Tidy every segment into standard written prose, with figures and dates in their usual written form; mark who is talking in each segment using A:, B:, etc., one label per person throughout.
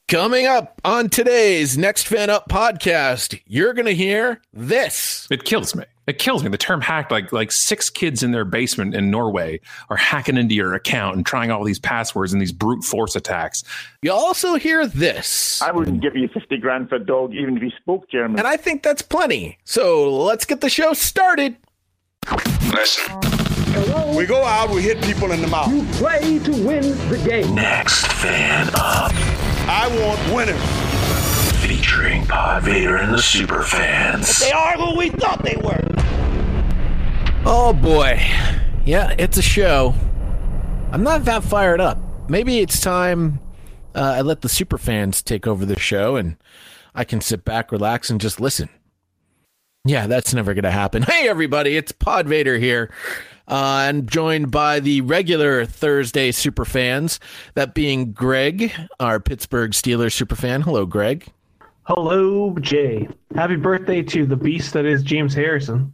A: Coming up on today's Next Fan Up podcast, you're going to hear this.
B: It kills me. It kills me. The term hacked, like 6 kids in their basement in Norway are hacking into your account and trying all these passwords and these brute force attacks.
A: You also hear this.
C: I wouldn't give you 50 grand for a dog even if he spoke German.
A: And I think that's plenty. So let's get the show started.
D: Listen.
E: Hello?
D: We go out, we hit people in the mouth.
E: You play to win the game.
F: Next Fan Up.
D: I want winners.
F: Featuring Pod Vader and the Super Fans.
G: They are who we thought they were.
A: Oh boy. Yeah, it's a show. I'm not that fired up. Maybe it's time I let the super fans take over the show and I can sit back, relax, and just listen. Yeah, that's never going to happen. Hey, everybody, it's Pod Vader here. I'm joined by the regular Thursday super fans, that being Greg, our Pittsburgh Steelers super fan. Hello, Greg.
H: Hello, Jay. Happy birthday to the beast that is James Harrison.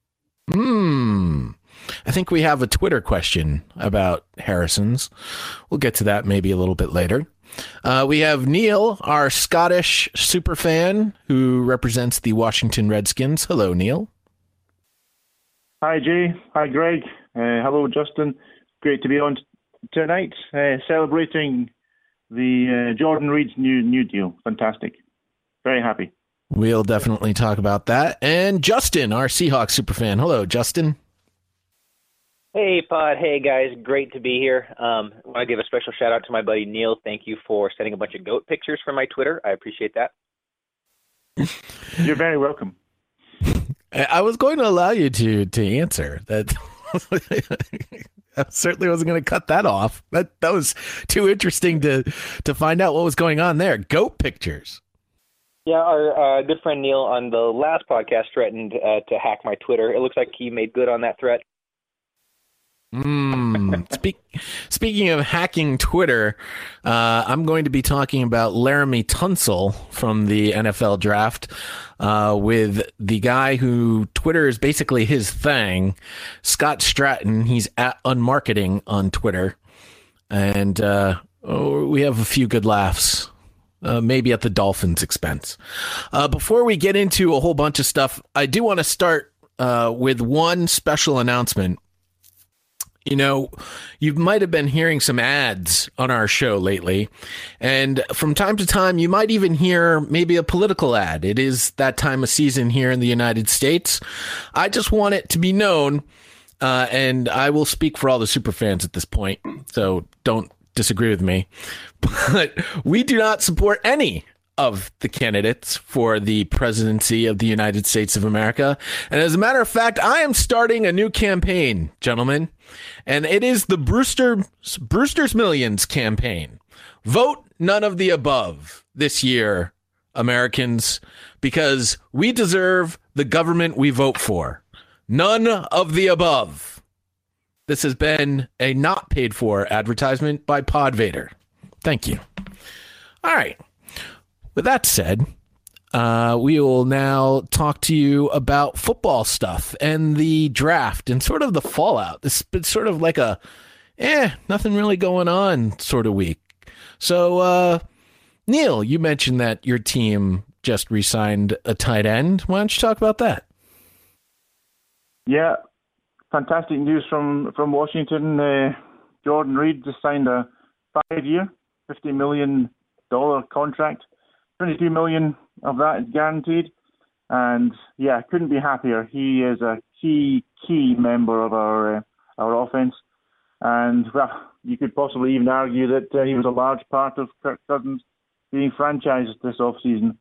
A: I think we have a Twitter question about Harrison's. We'll get to that maybe a little bit later. We have Neil, our Scottish super fan, who represents the Washington Redskins. Hello, Neil.
C: Hi, Jay. Hi, Greg. Hello, Justin. Great to be on tonight, celebrating the Jordan Reed's new deal. Fantastic. Very happy.
A: We'll definitely talk about that. And Justin, our Seahawks superfan. Hello, Justin.
I: Hey, Pod. Hey, guys. Great to be here. I want to give a special shout out to my buddy Neil. Thank you for sending a bunch of goat pictures from my Twitter. I appreciate that.
C: You're very welcome.
A: I was going to allow you to answer that. I certainly wasn't going to cut that off. That was too interesting to find out what was going on there. Goat pictures.
I: Yeah, our good friend Neil on the last podcast threatened to hack my Twitter. It looks like he made good on that threat.
A: Speaking of hacking Twitter, I'm going to be talking about Laramie Tunsil from the NFL draft with the guy who Twitter is basically his thing, Scott Stratton. He's at Unmarketing on Twitter. And we have a few good laughs. Maybe at the Dolphins' expense. Before we get into a whole bunch of stuff, I do want to start with one special announcement. You know, you might have been hearing some ads on our show lately, and from time to time, you might even hear maybe a political ad. It is that time of season here in the United States. I just want it to be known, and I will speak for all the super fans at this point, so don't disagree with me, but we do not support any of the candidates for the presidency of the United States of America. And as a matter of fact, I am starting a new campaign, gentlemen, and it is the Brewster's Millions campaign. Vote none of the above this year, Americans, because we deserve the government we vote for. None of the above. This has been a not paid for advertisement by Pod Vader. Thank you. All right. With that said, we will now talk to you about football stuff and the draft and sort of the fallout. It's been sort of like a, nothing really going on sort of week. So, Neil, you mentioned that your team just re-signed a tight end. Why don't you talk about that?
C: Yeah, fantastic news from Washington. Jordan Reed just signed a 5-year, $50 million contract. $22 million of that is guaranteed. And, yeah, couldn't be happier. He is a key member of our offense. And, well, you could possibly even argue that he was a large part of Kirk Cousins being franchised this offseason.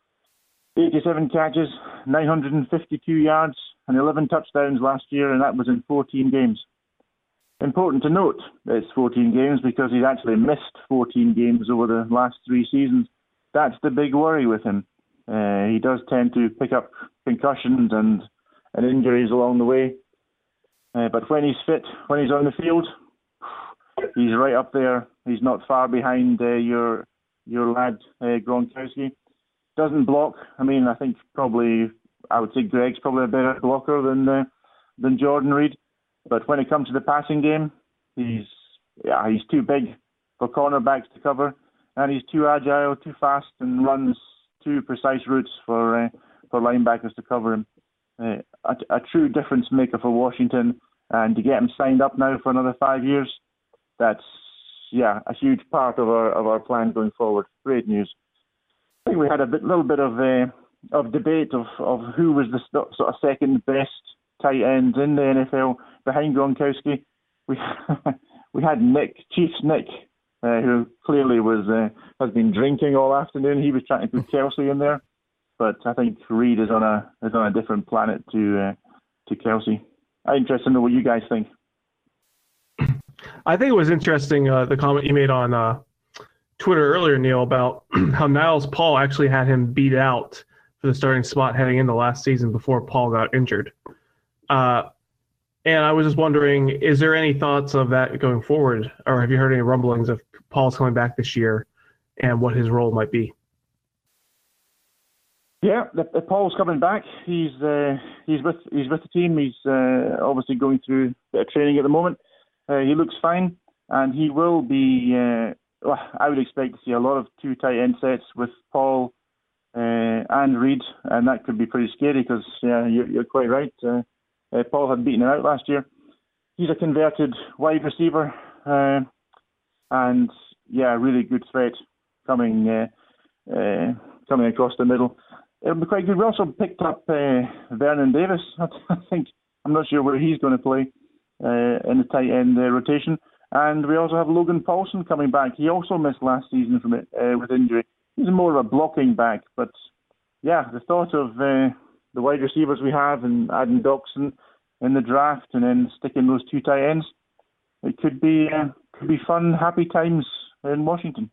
C: 87 catches, 952 yards, and 11 touchdowns last year, and that was in 14 games. Important to note, it's 14 games because he's actually missed 14 games over the last 3 seasons. That's the big worry with him. He does tend to pick up concussions and injuries along the way. But when he's fit, when he's on the field, he's right up there. He's not far behind your lad, Gronkowski. Doesn't block. I mean, I think I would say Greg's probably a better blocker than Jordan Reed. But when it comes to the passing game, he's too big for cornerbacks to cover. and he's too agile, too fast, and runs too precise routes for linebackers to cover him. A true difference maker for Washington, and to get him signed up now for another 5 years, that's a huge part of our plan going forward. Great news. I think we had a little bit of debate of who was the sort of second best tight end in the NFL behind Gronkowski. We had Chiefs Nick, who clearly has been drinking all afternoon. He was trying to put Kelsey in there, but I think Reed is on a different planet to Kelsey. I'm interested to know what you guys think.
H: I think it was interesting the comment you made on Twitter earlier, Neil, about how Niles Paul actually had him beat out for the starting spot heading into last season before Paul got injured. And I was just wondering, is there any thoughts of that going forward, or have you heard any rumblings of Paul's coming back this year and what his role might be?
C: Yeah, Paul's coming back. He's with the team. He's obviously going through a bit of training at the moment. He looks fine, and he will be. I would expect to see a lot of two tight end sets with Paul and Reed, and that could be pretty scary because you're quite right. Paul had beaten him out last year. He's a converted wide receiver, and really good threat coming across the middle. It'll be quite good. We also picked up Vernon Davis. I'm not sure where he's going to play in the tight end rotation. And we also have Logan Paulson coming back. He also missed last season from it with injury. He's more of a blocking back, but the thought of the wide receivers we have and adding Doxson in the draft and then sticking those two tight ends, it could be fun, happy times in Washington.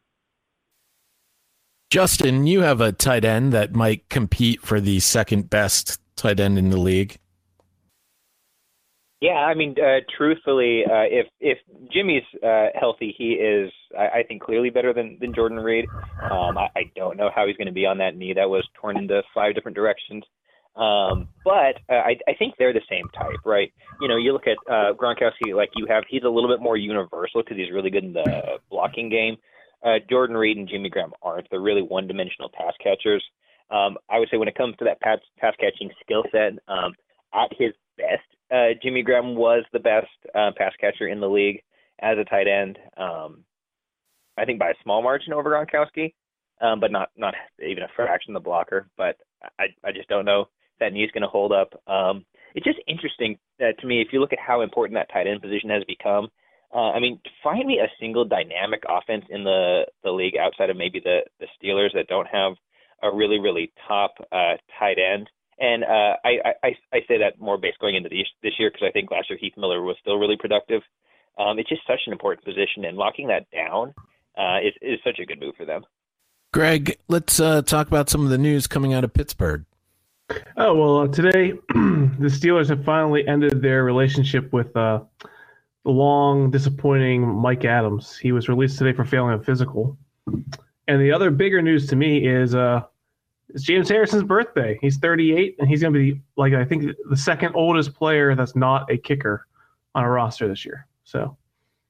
A: Justin, you have a tight end that might compete for the second best tight end in the league.
I: Yeah, I mean, truthfully, if Jimmy's healthy, he is, I think, clearly better than Jordan Reed. I don't know how he's going to be on that knee that was torn into 5 different directions. But I think they're the same type, right? You know, you look at Gronkowski, like you have, he's a little bit more universal because he's really good in the blocking game. Jordan Reed and Jimmy Graham aren't. They're really one-dimensional pass catchers. I would say when it comes to that pass-catching skill set, at his best, Jimmy Graham was the best pass catcher in the league as a tight end. I think by a small margin over Gronkowski, but not even a fraction of the blocker. But I just don't know if that knee is going to hold up. It's just interesting to me if you look at how important that tight end position has become. I mean, find me a single dynamic offense in the league outside of maybe the Steelers that don't have a really, really top tight end. And I say that more based going into this year because I think last year Heath Miller was still really productive. It's just such an important position, and locking that down is such a good move for them. Greg, let's talk about some of the news coming out of Pittsburgh.
H: Oh, well, today the Steelers have finally ended their relationship with the long, disappointing Mike Adams. He was released today for failing a physical. And the other bigger news to me is it's James Harrison's birthday. He's 38, and he's going to be, like, I think, the second oldest player that's not a kicker on a roster this year. So,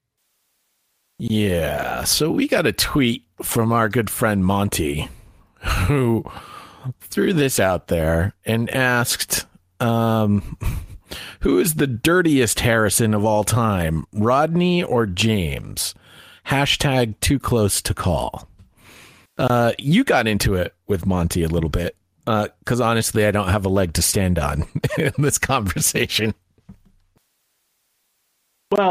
A: yeah. So we got a tweet from our good friend Monty, who threw this out there and asked, who is the dirtiest Harrison of all time, Rodney or James? Hashtag too close to call. You got into it with Monty a little bit, because honestly, I don't have a leg to stand on in this conversation.
H: Well,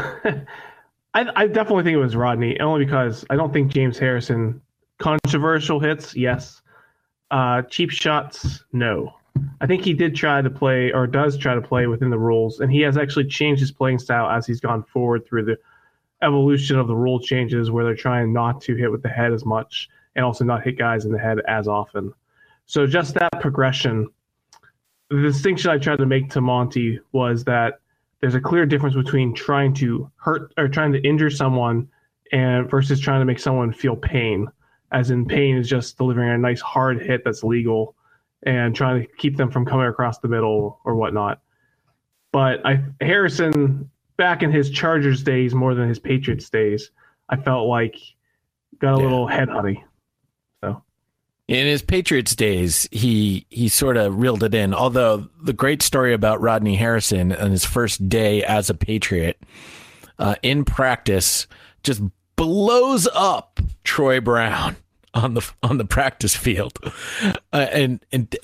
H: I definitely think it was Rodney, only because I don't think James Harrison, controversial hits, yes. Cheap shots, no. I think he did try to play, or does try to play within the rules, and he has actually changed his playing style as he's gone forward through the evolution of the rule changes where they're trying not to hit with the head as much and also not hit guys in the head as often. So just that progression, the distinction I tried to make to Monty was that there's a clear difference between trying to hurt or trying to injure someone and versus trying to make someone feel pain, as in pain is just delivering a nice hard hit that's legal and trying to keep them from coming across the middle or whatnot. But Harrison, back in his Chargers days more than his Patriots days, I felt like got a little headhunty. So
A: in his Patriots days, he sort of reeled it in. Although the great story about Rodney Harrison and his first day as a Patriot in practice just blows up Troy Brown on the practice field, and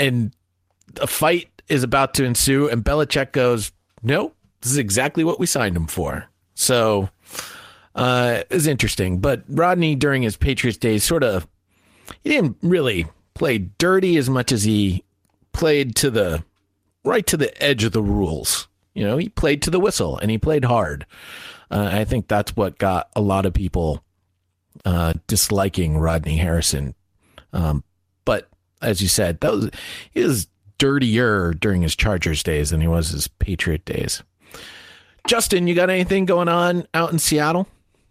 A: a fight is about to ensue, and Belichick goes, "No, this is exactly what we signed him for." So it's interesting. But Rodney, during his Patriots days, he didn't really play dirty as much as he played right to the edge of the rules. He played to the whistle and he played hard. I think that's what got a lot of people disliking Rodney Harrison. But as you said, he was dirtier during his Chargers days than he was his Patriot days. Justin, you got anything going on out in Seattle?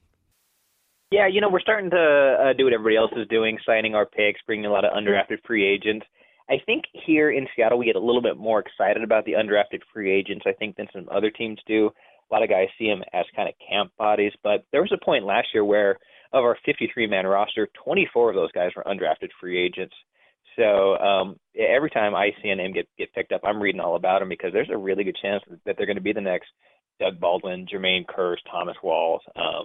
I: Yeah, we're starting to do what everybody else is doing, signing our picks, bringing a lot of undrafted free agents. I think here in Seattle we get a little bit more excited about the undrafted free agents, I think, than some other teams do. A lot of guys see them as kind of camp bodies, but there was a point last year where of our 53-man roster, 24 of those guys were undrafted free agents. So every time I see a name get picked up, I'm reading all about them because there's a really good chance that they're going to be the next Doug Baldwin, Jermaine Kearse, Thomas Walls.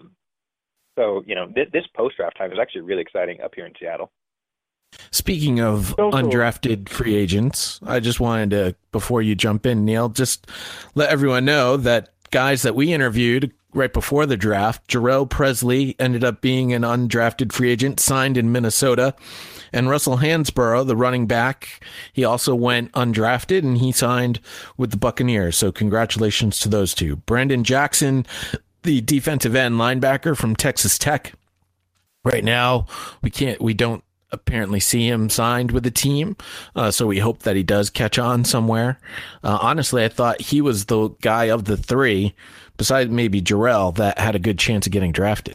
I: So, this post-draft time is actually really exciting up here in Seattle.
A: Speaking of undrafted free agents, I just wanted to, before you jump in, Neil, just let everyone know that guys that we interviewed right before the draft, Jarrell Presley ended up being an undrafted free agent, signed in Minnesota. And Russell Hansborough, the running back, he also went undrafted and he signed with the Buccaneers. So congratulations to those two. Brandon Jackson, the defensive end linebacker from Texas Tech. Right now, we don't apparently see him signed with the team. So we hope that he does catch on somewhere. Honestly, I thought he was the guy of the three, besides maybe Jarrell, that had a good chance of getting drafted.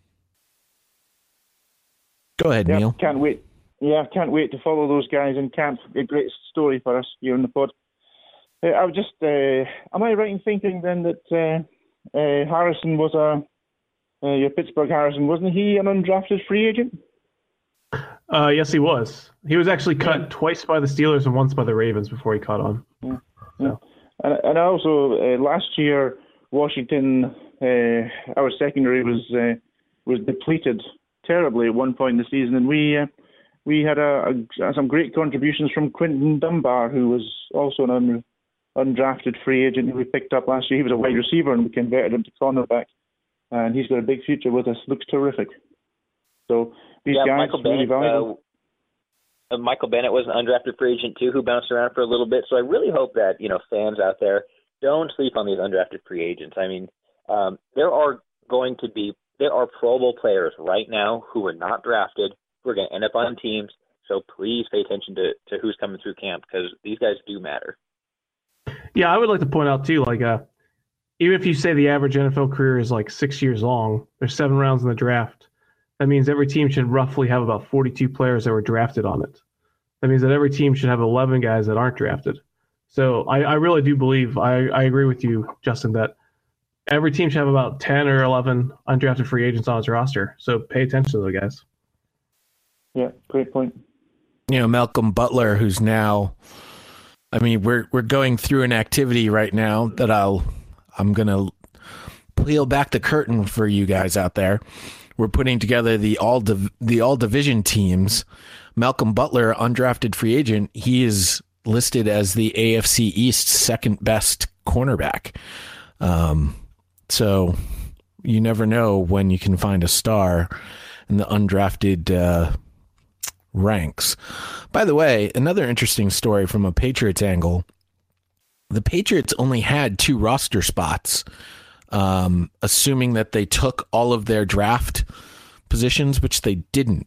A: Go ahead, Neil.
C: Can't wait. Yeah, can't wait to follow those guys in camp. A great story for us here in the pod. I was just, am I right in thinking then that Harrison was your Pittsburgh Harrison, wasn't he an undrafted free agent?
H: Yes, he was. He was actually cut twice by the Steelers and once by the Ravens before he caught on.
C: Yeah. So. And also last year, Washington, our secondary was depleted terribly at one point in the season, and we had some great contributions from Quinton Dunbar, who was also an undrafted free agent who we picked up last year. He was a wide receiver, and we converted him to cornerback, and he's got a big future with us. Looks terrific. So these guys really valuable.
I: Michael Bennett was an undrafted free agent too, who bounced around for a little bit. So I really hope that fans out there don't sleep on these undrafted free agents. I mean, there are Pro Bowl players right now who are not drafted who are going to end up on teams. So please pay attention to who's coming through camp because these guys do matter.
H: Yeah, I would like to point out too, even if you say the average NFL career is 6 years long, there's 7 rounds in the draft. That means every team should roughly have about 42 players that were drafted on it. That means that every team should have 11 guys that aren't drafted. So I really do believe, I agree with you, Justin, that every team should have about 10 or 11 undrafted free agents on its roster. So pay attention to those guys.
C: Yeah, great point.
A: Malcolm Butler, who's now, we're going through an activity right now that I'm going to peel back the curtain for you guys out there. We're putting together the all division teams. Malcolm Butler, undrafted free agent, he is listed as the AFC East second best cornerback. So you never know when you can find a star in the undrafted ranks. By the way, another interesting story from a Patriots angle. The Patriots only had 2 roster spots, assuming that they took all of their draft positions, which they didn't.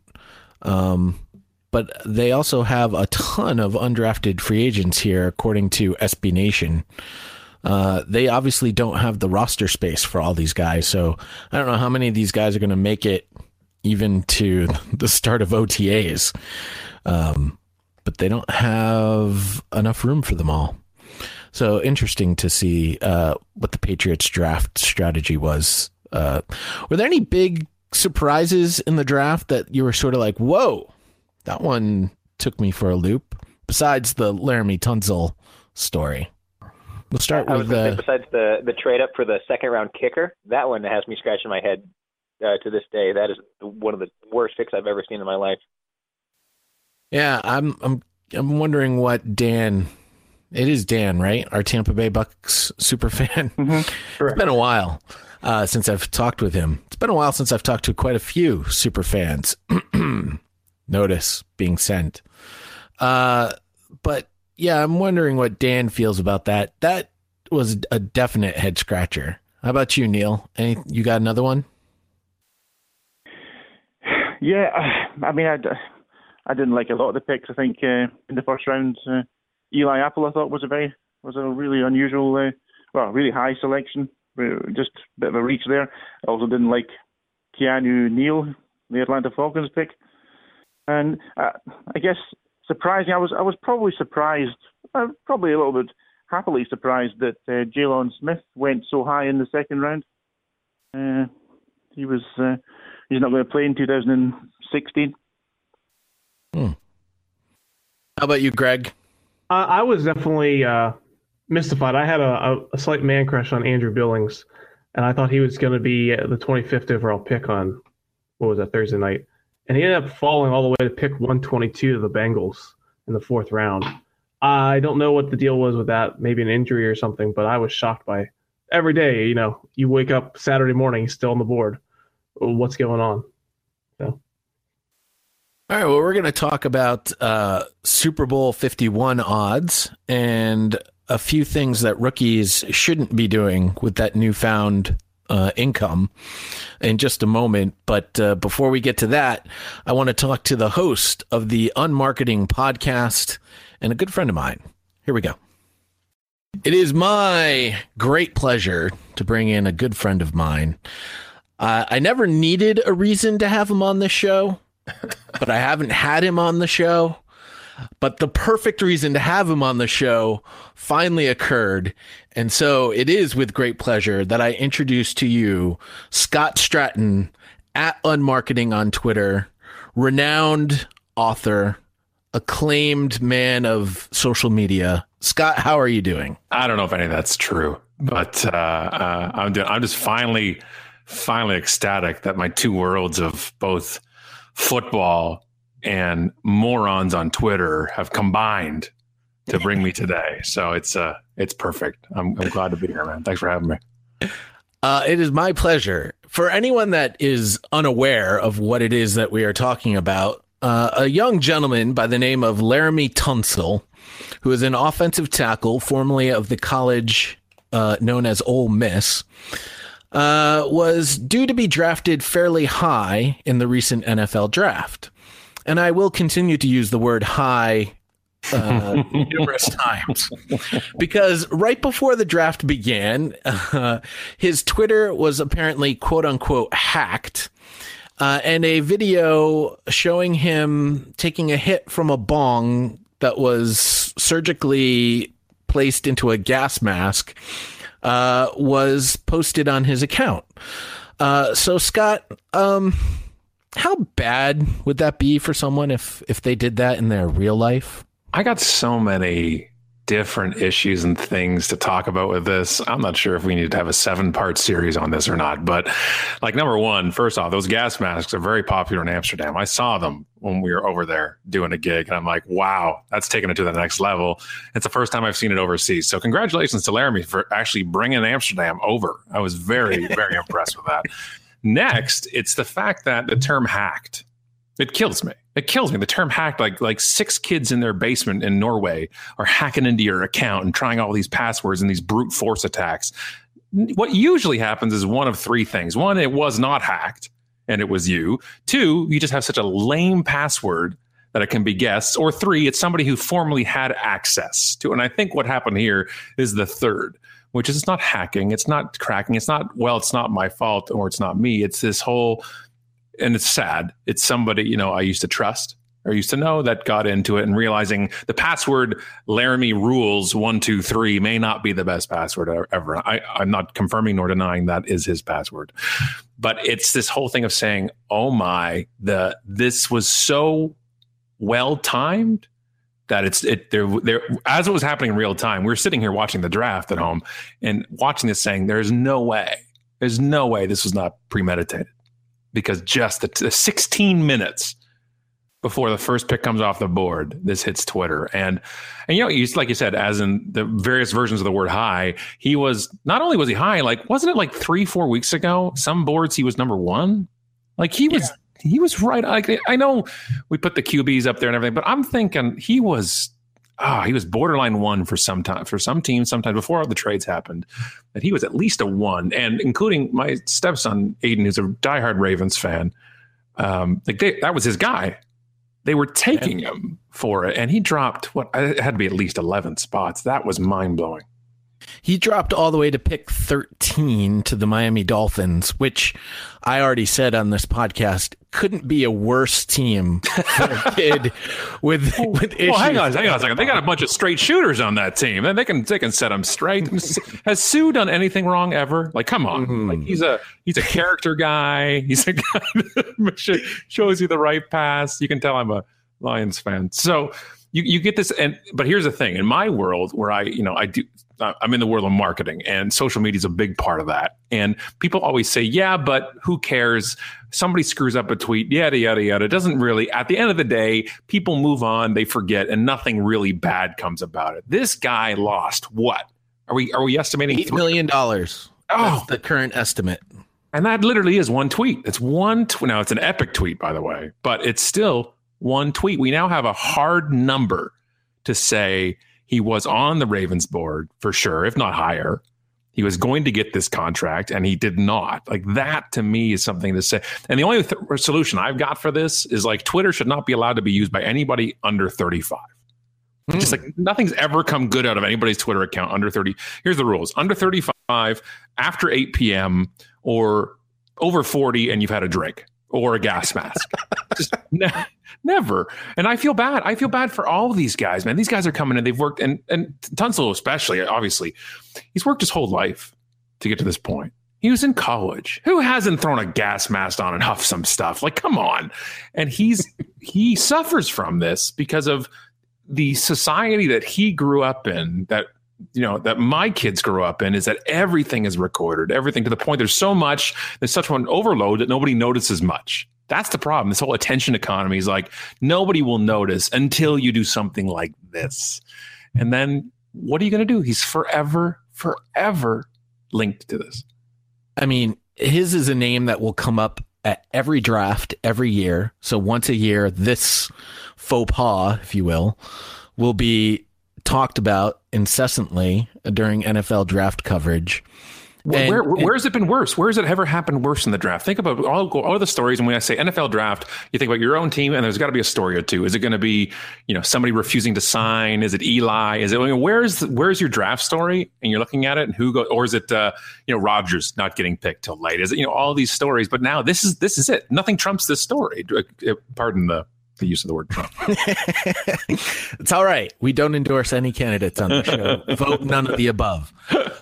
A: But they also have a ton of undrafted free agents here, according to SB Nation. They obviously don't have the roster space for all these guys, so I don't know how many of these guys are going to make it even to the start of OTAs. But they don't have enough room for them all. So interesting to see what the Patriots draft strategy was. Were there any big surprises in the draft that you were sort of like, whoa, that one took me for a loop, besides the Laremy Tunsil story? We'll start with
I: besides the trade up for the second round kicker, that one has me scratching my head to this day. That is one of the worst picks I've ever seen in my life.
A: Yeah, I'm wondering what Dan. It is Dan, right? Our Tampa Bay Bucks super fan.
H: Mm-hmm.
A: It's been a while since I've talked with him. It's been a while since I've talked to quite a few super fans. Notice being sent. But yeah, I'm wondering what Dan feels about that. That was a definite head scratcher. How about you, Neil? You got another one?
C: Yeah, I mean, I didn't like a lot of the picks. I think in the first round, Eli Apple I thought was a really unusual, really high selection. Just a bit of a reach there. I also didn't like Keanu Neal, the Atlanta Falcons pick, and I guess surprising. I was probably surprised, probably a little bit happily surprised that Jalen Smith went so high in the second round. He's not going to play in 2016.
A: How about you, Greg?
H: I was definitely mystified. I had a slight man crush on Andrew Billings, and I thought he was going to be the 25th overall pick on, Thursday night. And he ended up falling all the way to pick 122 to the Bengals in the fourth round. I don't know what the deal was with that, maybe an injury or something, but I was shocked by every day. You wake up Saturday morning, he's still on the board. What's going on? So.
A: All right, well, we're going to talk about Super Bowl 51 odds and a few things that rookies shouldn't be doing with that newfound income in just a moment. But before we get to that, I want to talk to the host of the Unmarketing podcast and a good friend of mine. Here we go. It is my great pleasure to bring in a good friend of mine. I never needed a reason to have him on this show, but I haven't had him on the show. But the perfect reason to have him on the show finally occurred. And so it is with great pleasure that I introduce to you Scott Stratton at Unmarketing on Twitter, renowned author, acclaimed man of social media. Scott, how are you doing?
B: I don't know if any of that's true, but I'm just finally ecstatic that my two worlds of both football and morons on Twitter have combined to bring me today. So it's perfect. I'm glad to be here, man. Thanks for having me.
A: It is my pleasure. For anyone that is unaware of what it is that we are talking about, a young gentleman by the name of Laremy Tunsil, who is an offensive tackle, formerly of the college known as Ole Miss, was due to be drafted fairly high in the recent NFL draft. And I will continue to use the word high numerous times because right before the draft began, his Twitter was apparently quote unquote hacked. And a video showing him taking a hit from a bong that was surgically placed into a gas mask was posted on his account. So Scott, how bad would that be for someone if they did that in their real life?
B: I got so many different issues and things to talk about with this. I'm not sure if we need to have a 7-part series on this or not, but like number one, first off, those gas masks are very popular in Amsterdam. I saw them when we were over there doing a gig and I'm like, wow, that's taking it to the next level. It's the first time I've seen it overseas. So congratulations to Laremy for actually bringing Amsterdam over. I was very, very impressed with that. Next, it's the fact that the term hacked. It kills me. It kills me. The term hacked, like 6 kids in their basement in Norway are hacking into your account and trying all these passwords and these brute force attacks. What usually happens is one of 3 things. 1, it was not hacked and it was you. 2, you just have such a lame password that it can be guessed. Or 3, it's somebody who formerly had access to it. And I think what happened here is the third, which is it's not hacking. It's not cracking. It's not, well, it's not my fault or it's not me. It's this whole... And it's sad. It's somebody, I used to trust. or used to know that got into it and realizing the password Laramie Rules 123 may not be the best password ever. I'm not confirming nor denying that is his password, but it's this whole thing of saying, "Oh my, this was so well timed that there as it was happening in real time. We were sitting here watching the draft at home and watching this, saying, "There's no way this was not premeditated," because just the 16 minutes before the first pick comes off the board, this hits Twitter. And like you said, as in the various versions of the word high, he was, not only was he high, like, wasn't it like 3-4 weeks ago, some boards he was number one? Like he was right. I know we put the QBs up there and everything, but I'm thinking he was borderline one for some time, for some teams, sometime before all the trades happened, that he was at least a one. And including my stepson, Aiden, who's a diehard Ravens fan. That was his guy. They were taking him for it, and he dropped it had to be at least 11 spots. That was mind blowing.
A: He dropped all the way to pick 13 to the Miami Dolphins, which I already said on this podcast couldn't be a worse team for a kid with issues.
B: Well, hang on a second. They got a bunch of straight shooters on that team, and they can set them straight. Has Sue done anything wrong ever? Like, come on! Mm-hmm. Like he's a character guy. He's a guy that shows you the right pass. You can tell I'm a Lions fan. So you get this, but here's the thing: in my world, where I'm in the world of marketing, and social media is a big part of that. And people always say, yeah, but who cares? Somebody screws up a tweet, yada, yada, yada. It doesn't really, at the end of the day, people move on, they forget, and nothing really bad comes about it. This guy lost what? Are we estimating
A: $8 million? That's the current estimate.
B: And that literally is one tweet. It's one tweet. Now, it's an epic tweet, by the way, but it's still one tweet. We now have a hard number to say he was on the Ravens board for sure, if not higher. He was going to get this contract, and he did not. Like, that to me is something to say. And the only solution I've got for this is, like, Twitter should not be allowed to be used by anybody under 35. Just like nothing's ever come good out of anybody's Twitter account under 30. Here's the rules: under 35, after 8 p.m., or over 40, and you've had a drink or a gas mask. Just never. And I feel bad. I feel bad for all of these guys, man. These guys are coming in. They've worked, and Tunsil especially, obviously, he's worked his whole life to get to this point. He was in college. Who hasn't thrown a gas mask on and huffed some stuff? Like, come on. And he suffers from this because of the society that he grew up in, that my kids grew up in, is that everything is recorded, everything, to the point there's such an overload that nobody notices much. That's the problem. This whole attention economy is like, nobody will notice until you do something like this. And then what are you going to do? He's forever linked to this.
A: I mean, his is a name that will come up at every draft every year. So once a year, this faux pas, if you will be talked about incessantly during NFL draft coverage.
B: Where has it been worse? Where has it ever happened worse in the draft? Think about all the stories. And when I say NFL draft, you think about your own team, and there's got to be a story or two. Is it going to be, somebody refusing to sign? Is it Eli? Is it, where's your draft story? And you're looking at it, and who goes, or is it, Rodgers not getting picked till late? Is it, all these stories? But now this is it. Nothing trumps this story. Pardon the use of the word Trump.
A: It's all right. We don't endorse any candidates on the show. Vote none of the above.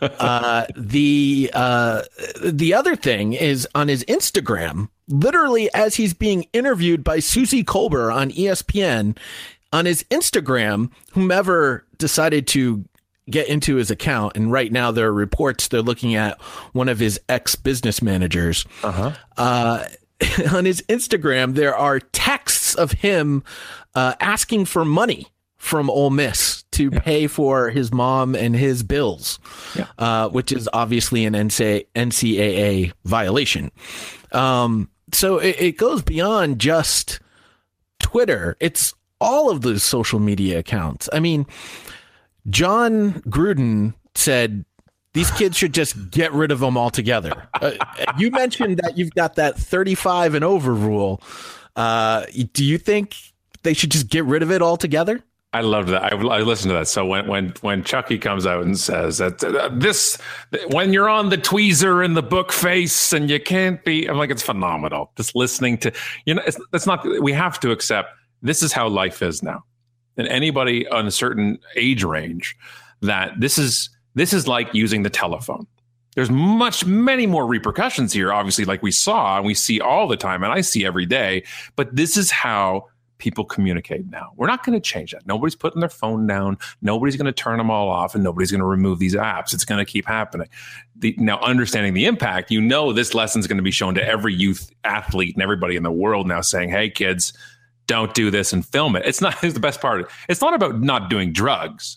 A: The other thing is, on his Instagram, literally as he's being interviewed by Susie Colbert on ESPN, on his Instagram, whomever decided to get into his account, and right now there are reports they're looking at one of his ex-business managers. On his Instagram, there are texts of him asking for money from Ole Miss to pay for his mom and his bills, which is obviously an NCAA violation. So it goes beyond just Twitter. It's all of those social media accounts. I mean, John Gruden said these kids should just get rid of them altogether. You mentioned that you've got that 35 and over rule. Do you think they should just get rid of it altogether?
B: I love that. I listened to that. So when Chucky comes out and says that when you're on the tweezer and the book face and you can't be, I'm like, it's phenomenal. Just listening to, it's not, we have to accept this is how life is now. And anybody on a certain age range, that this is like using the telephone. There's many more repercussions here, obviously, like we saw and we see all the time, and I see every day. But this is how people communicate now. We're not going to change that. Nobody's putting their phone down. Nobody's going to turn them all off, and nobody's going to remove these apps. It's going to keep happening. Now, understanding the impact, this lesson is going to be shown to every youth athlete and everybody in the world now, saying, hey, kids, don't do this and film it. It's not the best part. It's not about not doing drugs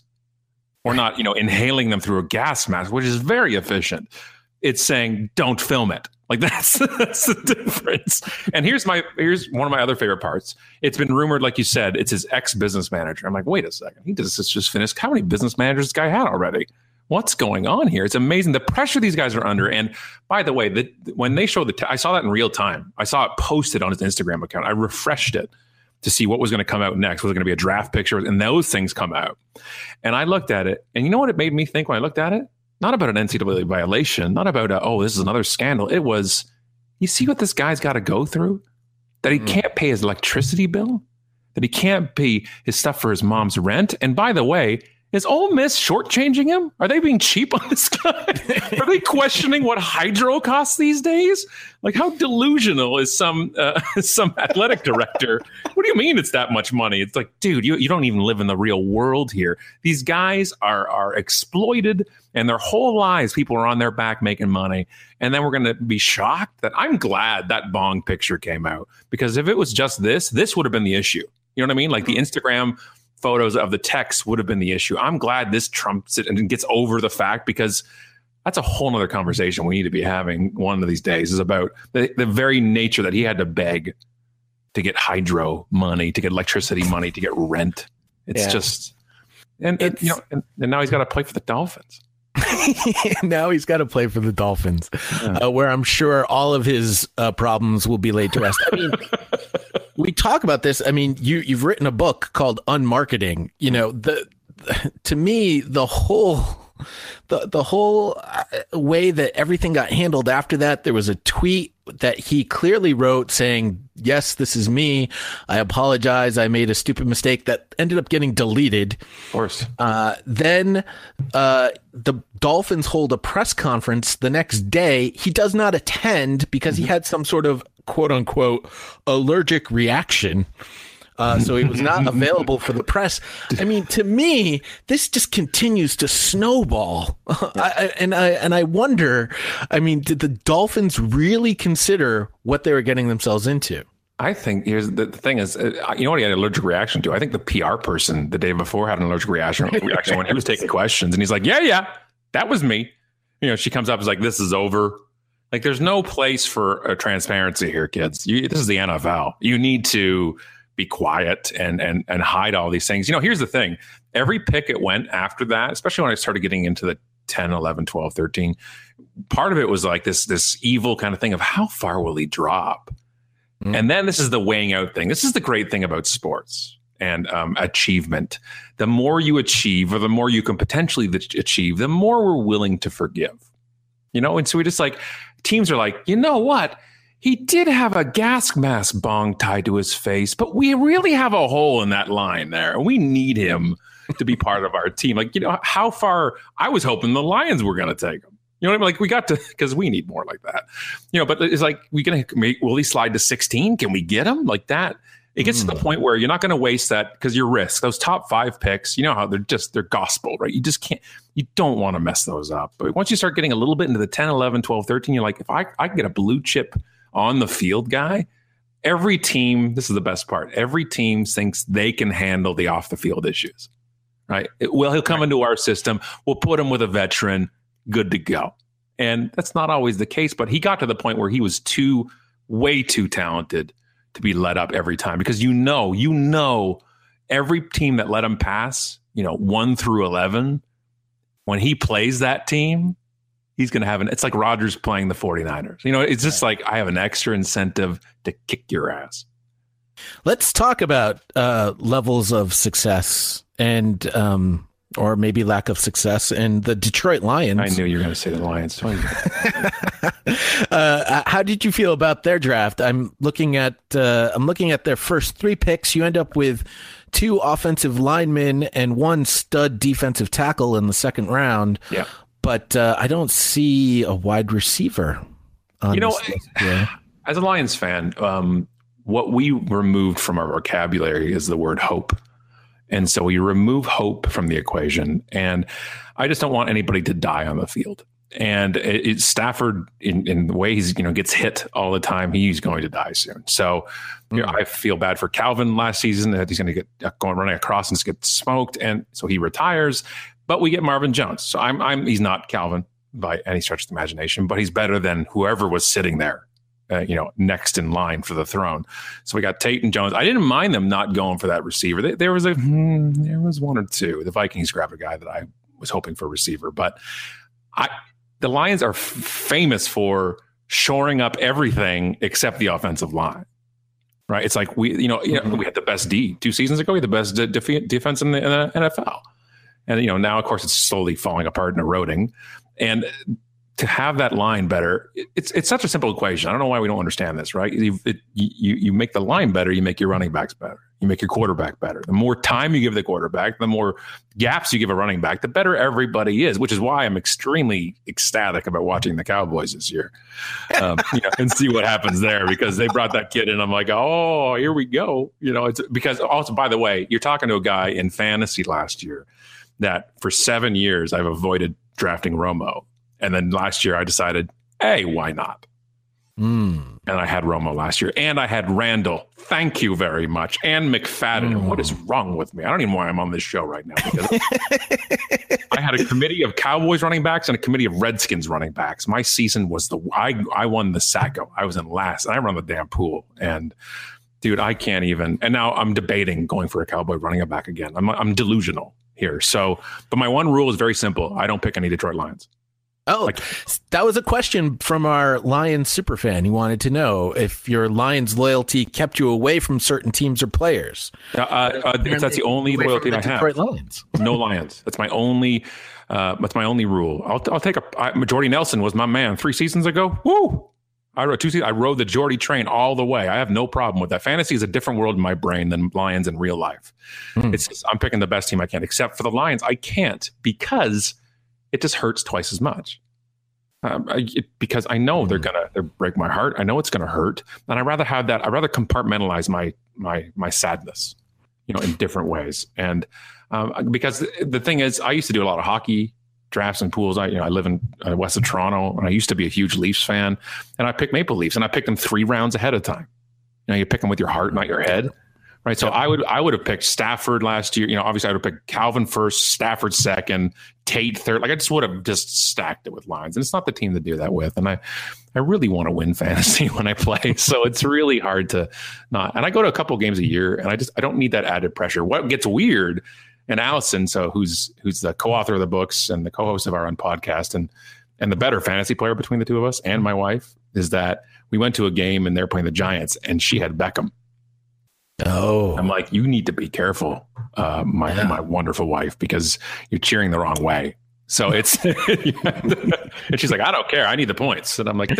B: or not, inhaling them through a gas mask, which is very efficient. It's saying, don't film it. Like that's the difference. And here's one of my other favorite parts. It's been rumored, like you said, it's his ex-business manager. I'm like, wait a second. He just finished. How many business managers this guy had already? What's going on here? It's amazing the pressure these guys are under. And by the way, when they showed I saw that in real time. I saw it posted on his Instagram account. I refreshed it to see what was going to come out next. Was it going to be a draft picture? And those things come out. And I looked at it. And you know what it made me think when I looked at it? Not about an NCAA violation. Not about, this is another scandal. It was, you see what this guy's got to go through? That he can't pay his electricity bill? That he can't pay his stuff for his mom's rent? And by the way, is Ole Miss shortchanging him? Are they being cheap on this guy? Are they questioning what hydro costs these days? Like, how delusional is some athletic director? What do you mean it's that much money? It's like, dude, you don't even live in the real world here. These guys are exploited, and their whole lives people are on their back making money. And then we're going to be shocked that I'm glad that bong picture came out, because if it was just this would have been the issue. You know what I mean? Like the Instagram photos of the text would have been the issue. I'm glad this trumps it and gets over the fact, because that's a whole nother conversation we need to be having one of these days, is about the very nature that he had to beg to get hydro money, to get electricity money, to get rent. It's just, and now he's got to play for the Dolphins.
A: Now he's got to play for the Dolphins, where I'm sure all of his problems will be laid to rest. I mean, we talk about this. I mean, you've written a book called Unmarketing. To me, the whole way that everything got handled after that, there was a tweet that he clearly wrote saying, yes, this is me. I apologize. I made a stupid mistake that ended up getting deleted.
B: Of course.
A: Then the Dolphins hold a press conference the next day. He does not attend because he had some sort of quote unquote allergic reaction. So he was not available for the press. I mean, to me, this just continues to snowball. And I wonder, I mean, did the Dolphins really consider what they were getting themselves into?
B: I think here's the thing is, you know what he had an allergic reaction to? I think the PR person the day before had an allergic reaction when he was taking questions. And he's like, yeah, that was me. She comes up and is like, this is over. Like, there's no place for transparency here, kids. This is the NFL. You need to be quiet and hide all these things. Here's the thing. Every pick it went after that, especially when I started getting into the 10, 11, 12, 13, part of it was like this evil kind of thing of how far will he drop? And then this is the weighing out thing. This is the great thing about sports and achievement. The more you achieve, or the more you can potentially achieve, the more we're willing to forgive. And so we just like, teams are like, you know what? He did have a gas mask bong tied to his face, but we really have a hole in that line there. We need him to be part of our team. Like, how far I was hoping the Lions were going to take him. You know what I mean? Like, we got to, because we need more like that. But it's like, will he slide to 16? Can we get him like that? It gets to the point where you're not going to waste that, because your risk, those top 5 picks, how they're gospel, right? You just can't, you don't want to mess those up. But once you start getting a little bit into the 10, 11, 12, 13, you're like, if I can get a blue chip on the field guy, every team, this is the best part, every team thinks they can handle the off the field issues, right? He'll come into our system. We'll put him with a veteran, good to go. And that's not always the case, but he got to the point where he was way too talented to be let up every time, because every team that let him pass, 1 through 11, when he plays that team, he's going to have it's like Rodgers playing the 49ers. It's just like, I have an extra incentive to kick your ass.
A: Let's talk about levels of success and or maybe lack of success. And the Detroit Lions.
B: I knew you were going to say the Lions.
A: How did you feel about their draft? I'm looking at their first 3 picks. You end up with 2 offensive linemen and 1 stud defensive tackle in the second round.
B: Yeah.
A: But I don't see a wide receiver. On this list.
B: As a Lions fan, what we removed from our vocabulary is the word hope. And so we remove hope from the equation. And I just don't want anybody to die on the field. And Stafford, in the way he's gets hit all the time, he's going to die soon. So I feel bad for Calvin last season that he's going to get running across and get smoked, and so he retires. But we get Marvin Jones. So he's not Calvin by any stretch of the imagination, but he's better than whoever was sitting there, next in line for the throne. So we got Tate and Jones. I didn't mind them not going for that receiver. There was 1 or 2. The Vikings grabbed a guy that I was hoping for a receiver, but the Lions are famous for shoring up everything except the offensive line, right? It's like we had the best D 2 seasons ago. We had the best defense in the NFL, and now of course it's slowly falling apart and eroding. And to have that line better, it's such a simple equation. I don't know why we don't understand this, right? You make the line better, you make your running backs better, you make your quarterback better. The more time you give the quarterback, the more gaps you give a running back, the better everybody is, which is why I'm extremely ecstatic about watching the Cowboys this year, and see what happens there, because they brought that kid in. I'm like, oh, here we go. It's because also, by the way, you're talking to a guy in fantasy last year that for 7 years I've avoided drafting Romo. And then last year I decided, hey, why not? And I had Romo last year, and I had Randall. Thank you very much. And McFadden. What is wrong with me? I don't even know why I'm on this show right now, because I had a committee of Cowboys running backs and a committee of Redskins running backs. My season was I won the Sacco. I was in last, and I run the damn pool. And dude, I can't even. And now I'm debating going for a Cowboy running back again. I'm delusional here. So, but my one rule is very simple. I don't pick any Detroit Lions.
A: Oh, that was a question from our Lions superfan. He wanted to know if your Lions loyalty kept you away from certain teams or players.
B: That's the only loyalty I have.
A: Detroit Lions.
B: No Lions. That's my only. That's my only rule. I'll take Jordy Nelson was my man 3 seasons ago. Woo! I rode the Jordy train all the way. I have no problem with that. Fantasy is a different world in my brain than Lions in real life. It's just, I'm picking the best team I can, except for the Lions. I can't, because it just hurts twice as much. Because I know they're break my heart. I know it's gonna hurt, and I'd rather have that. I'd rather compartmentalize my sadness, in different ways. And because the thing is, I used to do a lot of hockey drafts and pools. I live in west of Toronto, and I used to be a huge Leafs fan, and I picked Maple Leafs, and I picked them 3 rounds ahead of time. You pick them with your heart, not your head. Right. So I would have picked Stafford last year. Obviously I would have picked Calvin first, Stafford second, Tate third. Like I just would have just stacked it with Lions. And it's not the team to do that with. And I really want to win fantasy when I play. So it's really hard to not. And I go to a couple of games a year, and I don't need that added pressure. What gets weird, and Allison, who's the co-author of the books and the co-host of our own podcast and the better fantasy player between the two of us and my wife, is that we went to a game and they're playing the Giants, and she had Beckham.
A: Oh,
B: I'm like, you need to be careful, my wonderful wife, because you're cheering the wrong way. So it's, and she's like, I don't care. I need the points. And I'm like,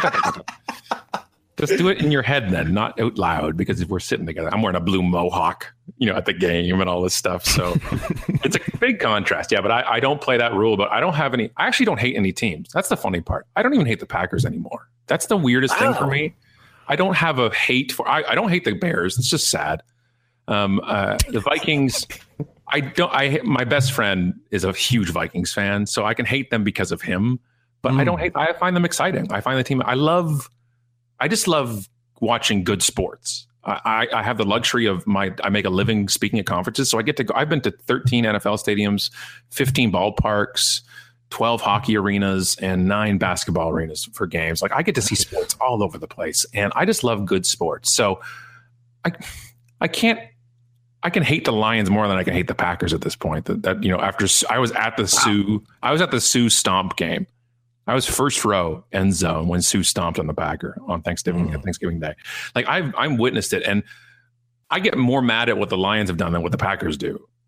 B: just do it in your head then, not out loud, because if we're sitting together, I'm wearing a blue mohawk, at the game and all this stuff. So it's a big contrast. Yeah. But I don't play that rule, but I actually don't hate any teams. That's the funny part. I don't even hate the Packers anymore. That's the weirdest thing for me. I don't have a hate for. I don't hate the Bears. It's just sad. The Vikings. My best friend is a huge Vikings fan, so I can hate them because of him. But I don't hate. I find them exciting. I find the team. I just love watching good sports. I have the luxury of I make a living speaking at conferences, so I get to go. I've been to 13 NFL stadiums, 15 ballparks, 12 hockey arenas, and 9 basketball arenas for games. Like, I get to see sports all over the place, and I just love good sports. So I can hate the Lions more than I can hate the Packers at this point. After I was at the Sioux Stomp game. I was first row end zone when Sioux stomped on the Packer on Thanksgiving Day. Like, I'm witnessed it, and I get more mad at what the Lions have done than what the Packers do.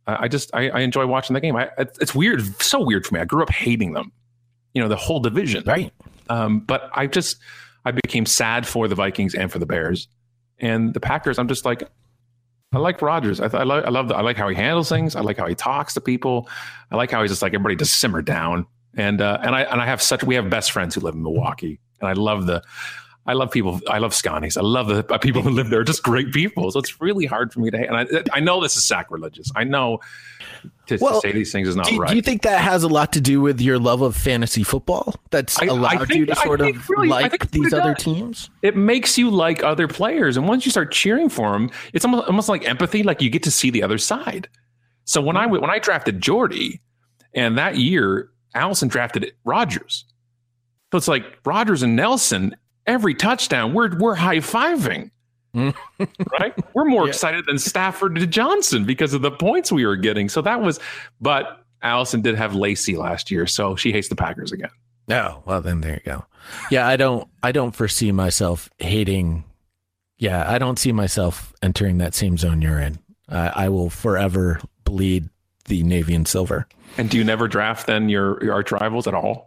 B: I enjoy watching the game. It's weird, so weird for me. I grew up hating them, the whole division.
A: Right.
B: But I became sad for the Vikings and for the Bears, and the Packers. I'm just like, I like Rodgers. I like how he handles things. I like how he talks to people. I like how he's just like, everybody just simmer down. And we have best friends who live in Milwaukee, and I love people. I love Scotties. I love the people who live there. Just great people. So it's really hard for me to hate. And I know this is sacrilegious. I know to say these things is not right.
A: Do you think that has a lot to do with your love of fantasy football? That's allowed you to sort of like these other teams?
B: It makes you like other players. And once you start cheering for them, it's almost like empathy. Like you get to see the other side. So when I drafted Jordy, and that year, Allison drafted Rodgers. So it's like Rodgers and Nelson, every touchdown, we're high-fiving, right? We're more excited than Stafford to Johnson because of the points we were getting. So but Allison did have Lacey last year, so she hates the Packers again.
A: Oh, well, then there you go. Yeah, I don't foresee myself hating. Yeah, I don't see myself entering that same zone you're in. I will forever bleed the navy and silver.
B: And do you never draft then your arch rivals at all?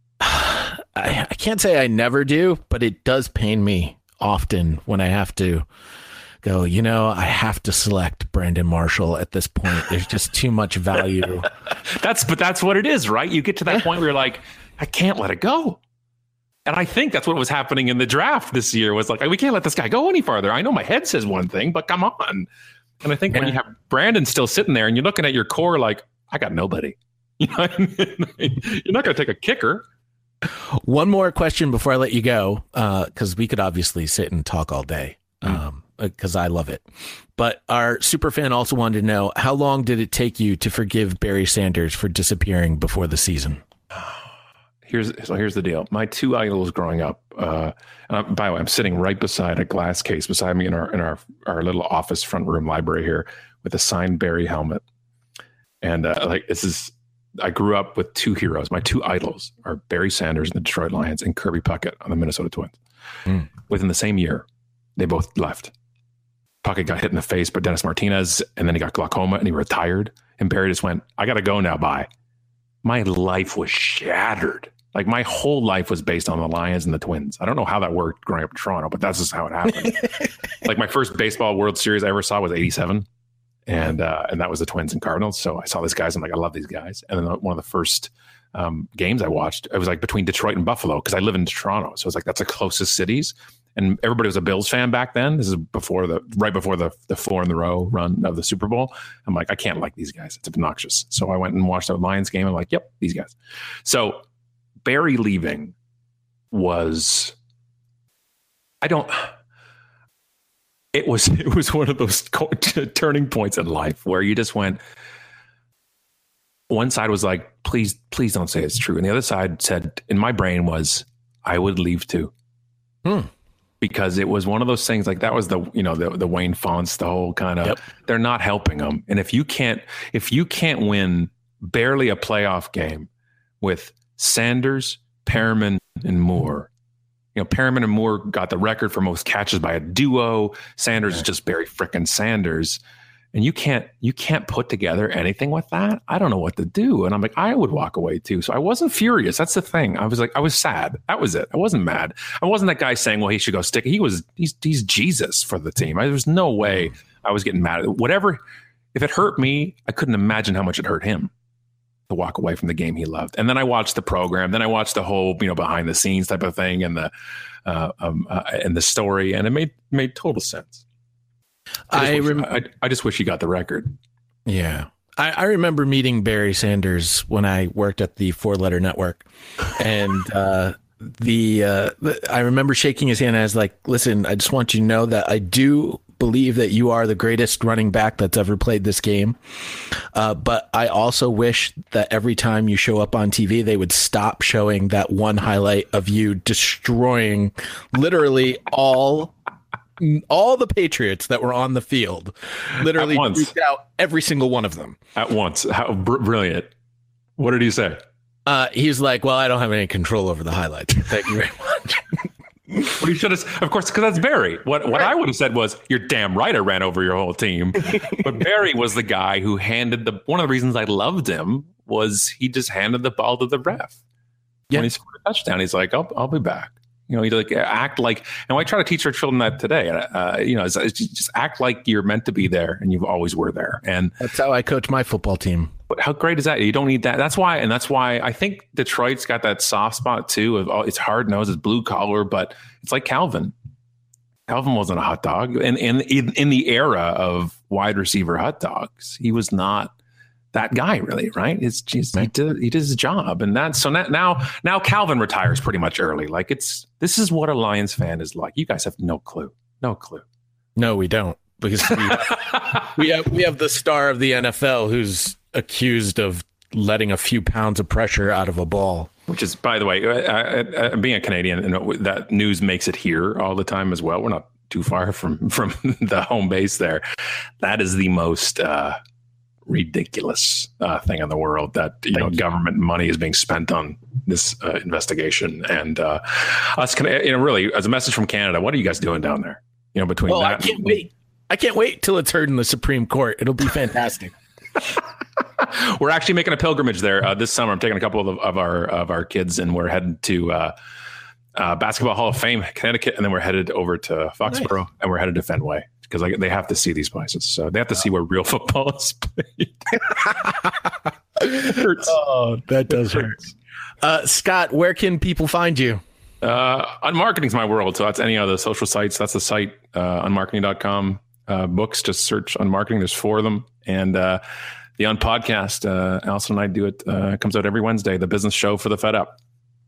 A: I can't say I never do, but it does pain me often when I have to go, I have to select Brandon Marshall at this point. There's just too much value.
B: That's what it is, right? You get to that point where you're like, I can't let it go. And I think that's what was happening in the draft this year was like, we can't let this guy go any farther. I know my head says one thing, but come on. And I think when you have Brandon still sitting there and you're looking at your core like, I got nobody. You're not going to take a kicker.
A: One more question before I let you go, because we could obviously sit and talk all day, because I love it. But our super fan also wanted to know, how long did it take you to forgive Barry Sanders for disappearing before the season?
B: Here's the deal. My two idols growing up, and by the way, I'm sitting right beside a glass case beside me in our little office front room library here with a signed Barry helmet. And I grew up with two heroes. My two idols are Barry Sanders and the Detroit Lions and Kirby Puckett on the Minnesota Twins. Within the same year, they both left. Puckett got hit in the face by Dennis Martinez, and then he got glaucoma and he retired. And Barry just went, I got to go now, bye. My life was shattered. Like my whole life was based on the Lions and the Twins. I don't know how that worked growing up in Toronto, but that's just how it happened. Like my first baseball World Series I ever saw was 87. And that was the Twins and Cardinals. So I saw these guys. I'm like, I love these guys. And then one of the first games I watched, it was like between Detroit and Buffalo because I live in Toronto. So it's like that's the closest cities. And everybody was a Bills fan back then. This is right before the 4 in the row run of the Super Bowl. I'm like, I can't like these guys. It's obnoxious. So I went and watched the Lions game. I'm like, yep, these guys. So Barry leaving was, It was one of those turning points in life where you just went, one side was like, please don't say it's true. And the other side said, in my brain was, I would leave too. Because it was one of those things like that was the Wayne Fonts, the whole kind of, they're not helping them. And if you can't win barely a playoff game with Sanders, Perriman, and Moore, Perriman and Moore got the record for most catches by a duo. Sanders is just Barry frickin' Sanders. And you can't put together anything with that. I don't know what to do. And I'm like, I would walk away too. So I wasn't furious. That's the thing. I was like, I was sad. That was it. I wasn't mad. I wasn't that guy saying, well, he should go stick. He's Jesus for the team. There's no way I was getting mad at it. Whatever. If it hurt me, I couldn't imagine how much it hurt him to walk away from the game he loved. And then I watched the program. Then I watched the whole, behind the scenes type of thing and the story. And it made total sense. I just wish he got the record.
A: Yeah. I remember meeting Barry Sanders when I worked at the 4-Letter Network. And I remember shaking his hand. And I was like, listen, I just want you to know that I do believe that you are the greatest running back that's ever played this game. But I also wish that every time you show up on TV, they would stop showing that one highlight of you destroying literally all the Patriots that were on the field. Literally freaked out every single one of them.
B: At once. How brilliant. What did he say?
A: He's like, well, I don't have any control over the highlights. Thank you very much.
B: Well, you should have, of course, because that's Barry. What I would have said was, "You're damn right, I ran over your whole team." But Barry was the guy who handed one of the reasons I loved him was he just handed the ball to the ref. When he scored a touchdown, he's like, "I'll be back." You know, he like act like, and I try to teach our children that today. It's just act like you're meant to be there, and you've always were there. And
A: that's how I coach my football team.
B: But how great is that? You don't need that. That's why I think Detroit's got that soft spot too. It's hard nosed, it's blue collar, but it's like Calvin. Calvin wasn't a hot dog, and in the era of wide receiver hot dogs, he was not that guy, really, right? It's just he did his job, and that's so now Calvin retires pretty much early. Like this is what a Lions fan is like. You guys have no clue.
A: No, we don't, because we have the star of the NFL who's accused of letting a few pounds of pressure out of a ball.
B: Which is, by the way, being a Canadian, and that news makes it here all the time as well. We're not too far from the home base there. That is the most ridiculous thing in the world, that government money is being spent on this investigation. And us, really, as a message from Canada, what are you guys doing down there? Between that,
A: I can't wait till it's heard in the Supreme Court. It'll be fantastic.
B: We're actually making a pilgrimage there this summer. I'm taking a couple of our kids, and we're headed to Basketball Hall of Fame, Connecticut, and then we're headed over to Foxborough, and we're headed to Fenway, because they have to see these places. So they have to see where real football is played. It hurts.
A: Oh, that does hurt. Scott, where can people find you?
B: Unmarketing's my world. So that's any of the social sites. That's the site, unmarketing.com. Books, just search Unmarketing. There's 4 of them. And the Unpodcast, Allison and I do it. Comes out every Wednesday, the business show for the Fed Up.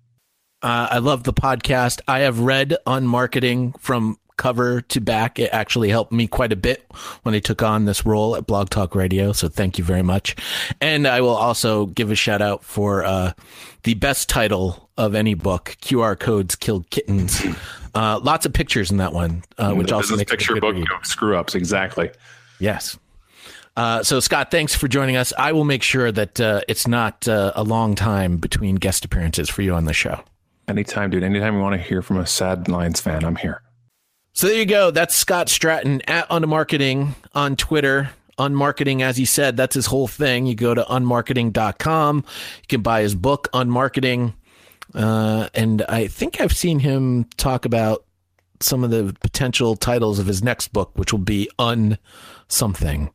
A: I love the podcast. I have read Unmarketing from cover to back. It actually helped me quite a bit when I took on this role at Blog Talk Radio. So thank you very much. And I will also give a shout out for the best title of any book, QR Codes Killed Kittens. Lots of pictures in that one, which also makes
B: picture book of screw ups. Exactly.
A: Yes. So Scott, thanks for joining us. I will make sure that it's not a long time between guest appearances for you on the show.
B: Anytime, dude. Anytime you want to hear from a sad Lions fan, I'm here.
A: So there you go. That's Scott Stratton at Unmarketing on Twitter. Unmarketing, as he said, that's his whole thing. You go to unmarketing.com. You can buy his book, Unmarketing. And I think I've seen him talk about some of the potential titles of his next book, which will be something.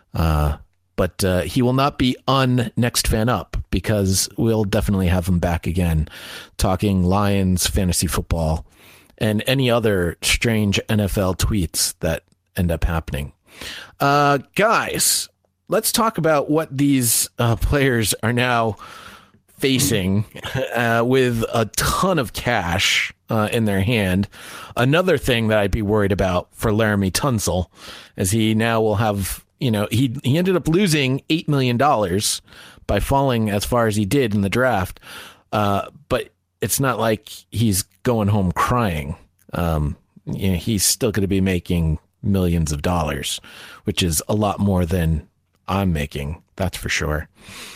A: But he will not be Next Fan Up, because we'll definitely have him back again talking Lions fantasy football and any other strange NFL tweets that end up happening. Guys, let's talk about what these players are now facing with a ton of cash in their hand. Another thing that I'd be worried about for Laremy Tunsil is he now will have, he ended up losing $8 million by falling as far as he did in the draft. But it's not like he's going home crying. He's still going to be making millions of dollars, which is a lot more than I'm making. That's for sure.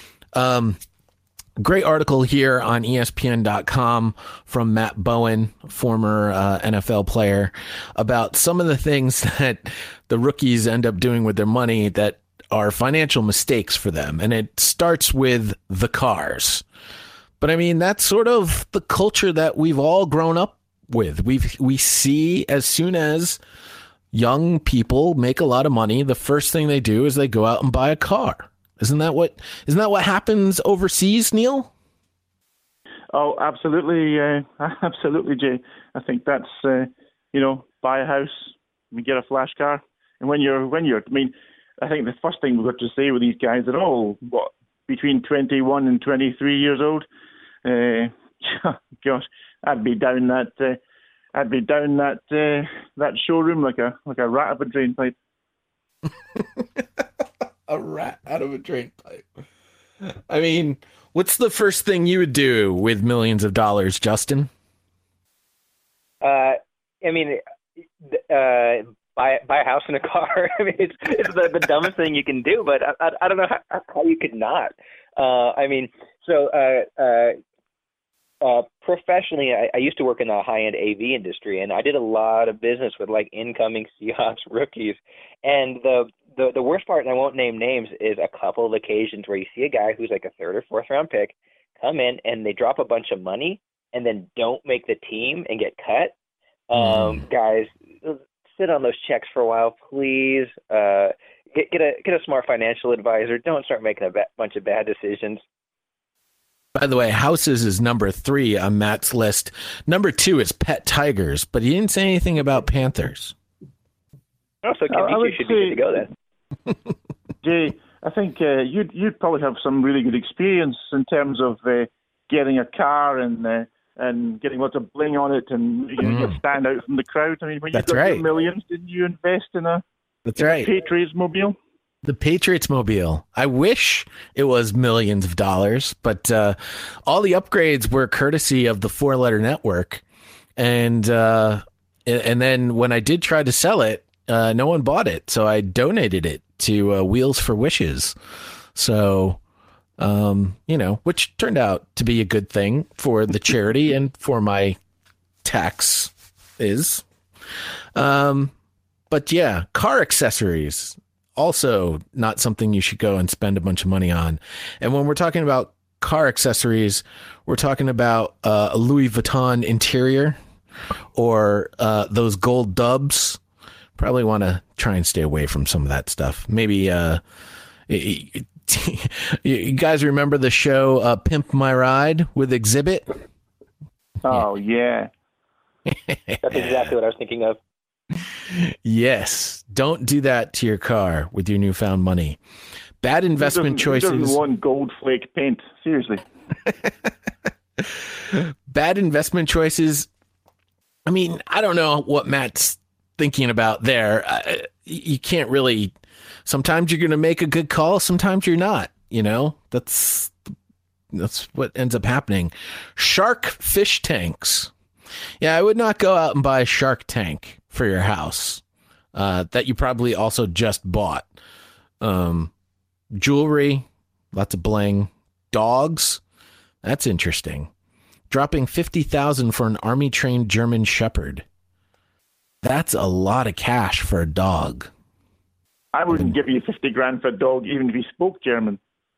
A: Great article here on ESPN.com from Matt Bowen, former NFL player, about some of the things that the rookies end up doing with their money that are financial mistakes for them. And it starts with the cars. But I mean, that's sort of the culture that we've all grown up with. We see as soon as young people make a lot of money, the first thing they do is they go out and buy a car. Isn't that what happens overseas, Neil?
C: Oh, absolutely, absolutely, Jay. I think that's buy a house, get a flash car, and when you're, I mean, I think the first thing we've got to say with these guys, they're all between 21 and 23 years old. Gosh, I'd be down that showroom like a rat out of a drain pipe.
A: A rat out of a drain pipe. I mean, what's the first thing you would do with millions of dollars, Justin?
I: Buy a house and a car. I mean, it's the dumbest thing you can do, but I don't know how you could not. professionally, I used to work in the high-end AV industry, and I did a lot of business with like incoming Seahawks rookies. And the worst part, and I won't name names, is a couple of occasions where you see a guy who's like a third or fourth round pick come in and they drop a bunch of money and then don't make the team and get cut. Guys, sit on those checks for a while, please. Get a smart financial advisor. Don't start making a bunch of bad decisions.
A: By the way, houses is number 3 on Matt's list. Number 2 is pet tigers, but he didn't say anything about panthers.
I: Oh, so you should be good to go then.
C: Jay, I think you'd probably have some really good experience in terms of getting a car and getting lots of bling on it, and you stand out from the crowd. I mean, when you got your millions, didn't you invest in a Patriots mobile?
A: The Patriots mobile. I wish it was millions of dollars, but all the upgrades were courtesy of the 4-letter network, and then when I did try to sell it, no one bought it, so I donated it to Wheels for Wishes. So, which turned out to be a good thing for the charity and for my taxes. But yeah, car accessories, also not something you should go and spend a bunch of money on. And when we're talking about car accessories, we're talking about a Louis Vuitton interior or those gold dubs. Probably want to try and stay away from some of that stuff. Maybe you guys remember the show Pimp My Ride with Exhibit?
C: Oh, yeah.
I: That's exactly what I was thinking of.
A: Yes. Don't do that to your car with your newfound money. Bad investment choices.
C: Who doesn't want gold flake paint? Seriously.
A: Bad investment choices. I mean, I don't know what Matt's thinking about there. You can't really. Sometimes you're going to make a good call. Sometimes you're not. That's what ends up happening. Shark fish tanks. Yeah, I would not go out and buy a shark tank for your house that you probably also just bought. Jewelry, lots of bling. Dogs, that's interesting. Dropping $50,000 for an army-trained German Shepherd. That's a lot of cash for a dog.
C: I wouldn't give you $50,000 for a dog, even if he spoke German.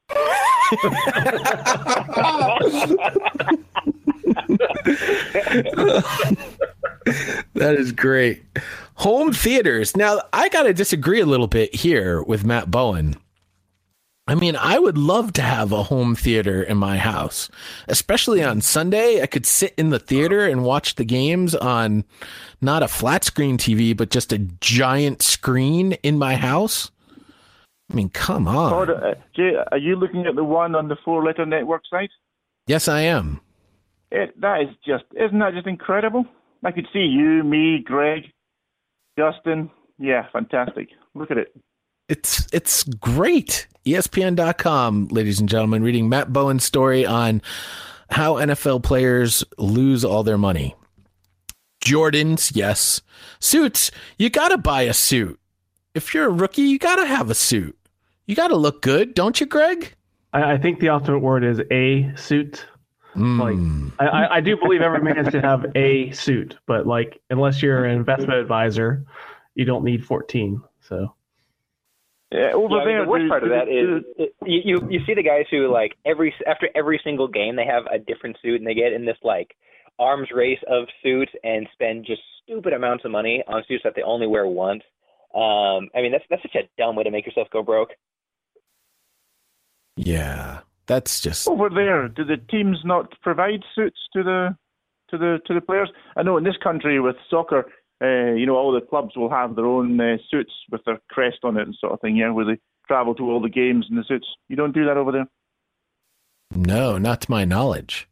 A: That is great. Home theaters. Now, I got to disagree a little bit here with Matt Bowen. I mean, I would love to have a home theater in my house, especially on Sunday. I could sit in the theater and watch the games on not a flat screen TV, but just a giant screen in my house. I mean, come on.
C: Jay, are you looking at the one on the 4-letter network site?
A: Yes, I am.
C: Isn't that just incredible? I could see you, me, Greg, Justin. Yeah, fantastic. Look at it.
A: It's great. ESPN.com, ladies and gentlemen, reading Matt Bowen's story on how NFL players lose all their money. Jordans, yes. Suits, you got to buy a suit. If you're a rookie, you got to have a suit. You got to look good, don't you, Greg?
H: I think the ultimate word is a suit. I do believe every man should have a suit, but unless you're an investment advisor, you don't need 14. So.
C: Yeah,
I: the worst part of that is you see the guys who after every single game they have a different suit and they get in this arms race of suits and spend just stupid amounts of money on suits that they only wear once. I mean that's such a dumb way to make yourself go broke.
A: Yeah, that's just
C: over there. Do the teams not provide suits to the players? I know in this country with soccer. All the clubs will have their own suits with their crest on it and sort of thing, where they travel to all the games in the suits. You don't do that over there?
A: No, not to my knowledge.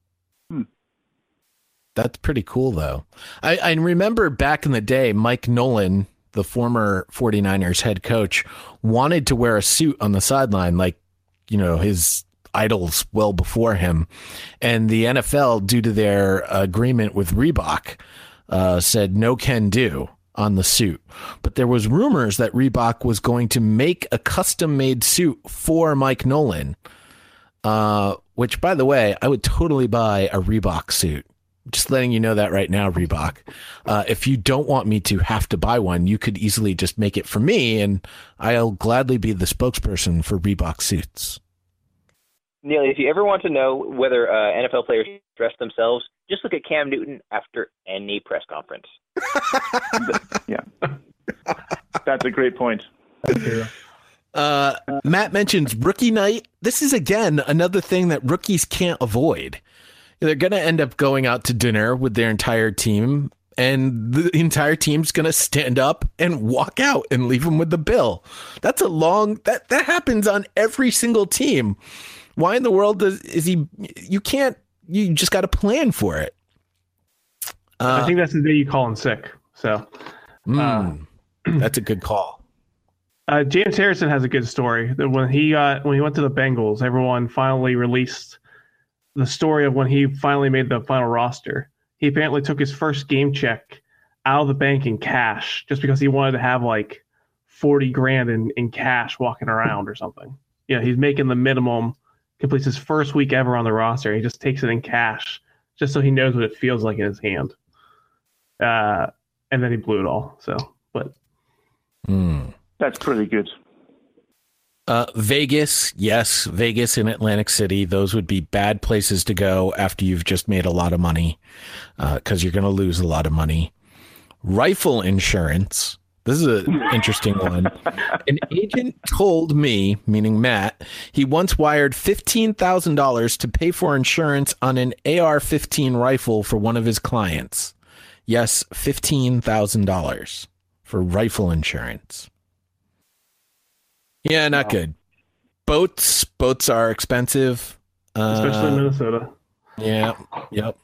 A: That's pretty cool, though. I remember back in the day, Mike Nolan, the former 49ers head coach, wanted to wear a suit on the sideline, his idols well before him. And the NFL, due to their agreement with Reebok, said no can do on the suit. But there was rumors that Reebok was going to make a custom made suit for Mike Nolan which, by the way, I would totally buy a Reebok suit. Just letting you know that right now, Reebok. If you don't want me to have to buy one, you could easily just make it for me, and I'll gladly be the spokesperson for Reebok suits.
I: Neil, if you ever want to know whether NFL players dress themselves, just look at Cam Newton after any press conference.
C: Yeah. That's a great point.
A: Matt mentions rookie night. This is, again, another thing that rookies can't avoid. They're going to end up going out to dinner with their entire team, and the entire team's going to stand up and walk out and leave them with the bill. That's a long... That happens on every single team. Why in the world is he... You can't... You just got to plan for it.
H: I think that's the day you call in sick. So...
A: that's a good call.
H: James Harrison has a good story. That when he went to the Bengals, everyone finally released the story of when he finally made the final roster. He apparently took his first game check out of the bank in cash just because he wanted to have like $40,000 in cash walking around or something. Yeah, he's making the minimum, completes his first week ever on the roster. He just takes it in cash just so he knows what it feels like in his hand. And then he blew it all. So, but
C: that's pretty good.
A: Vegas, yes, Vegas and Atlantic City. Those would be bad places to go after you've just made a lot of money, because you're going to lose a lot of money. Rifle insurance. This is an interesting one. An agent told me, meaning Matt, he once wired $15,000 to pay for insurance on an AR-15 rifle for one of his clients. Yes, $15,000 for rifle insurance. Yeah, not good. Boats are expensive.
H: Especially in Minnesota.
A: Yeah, yep.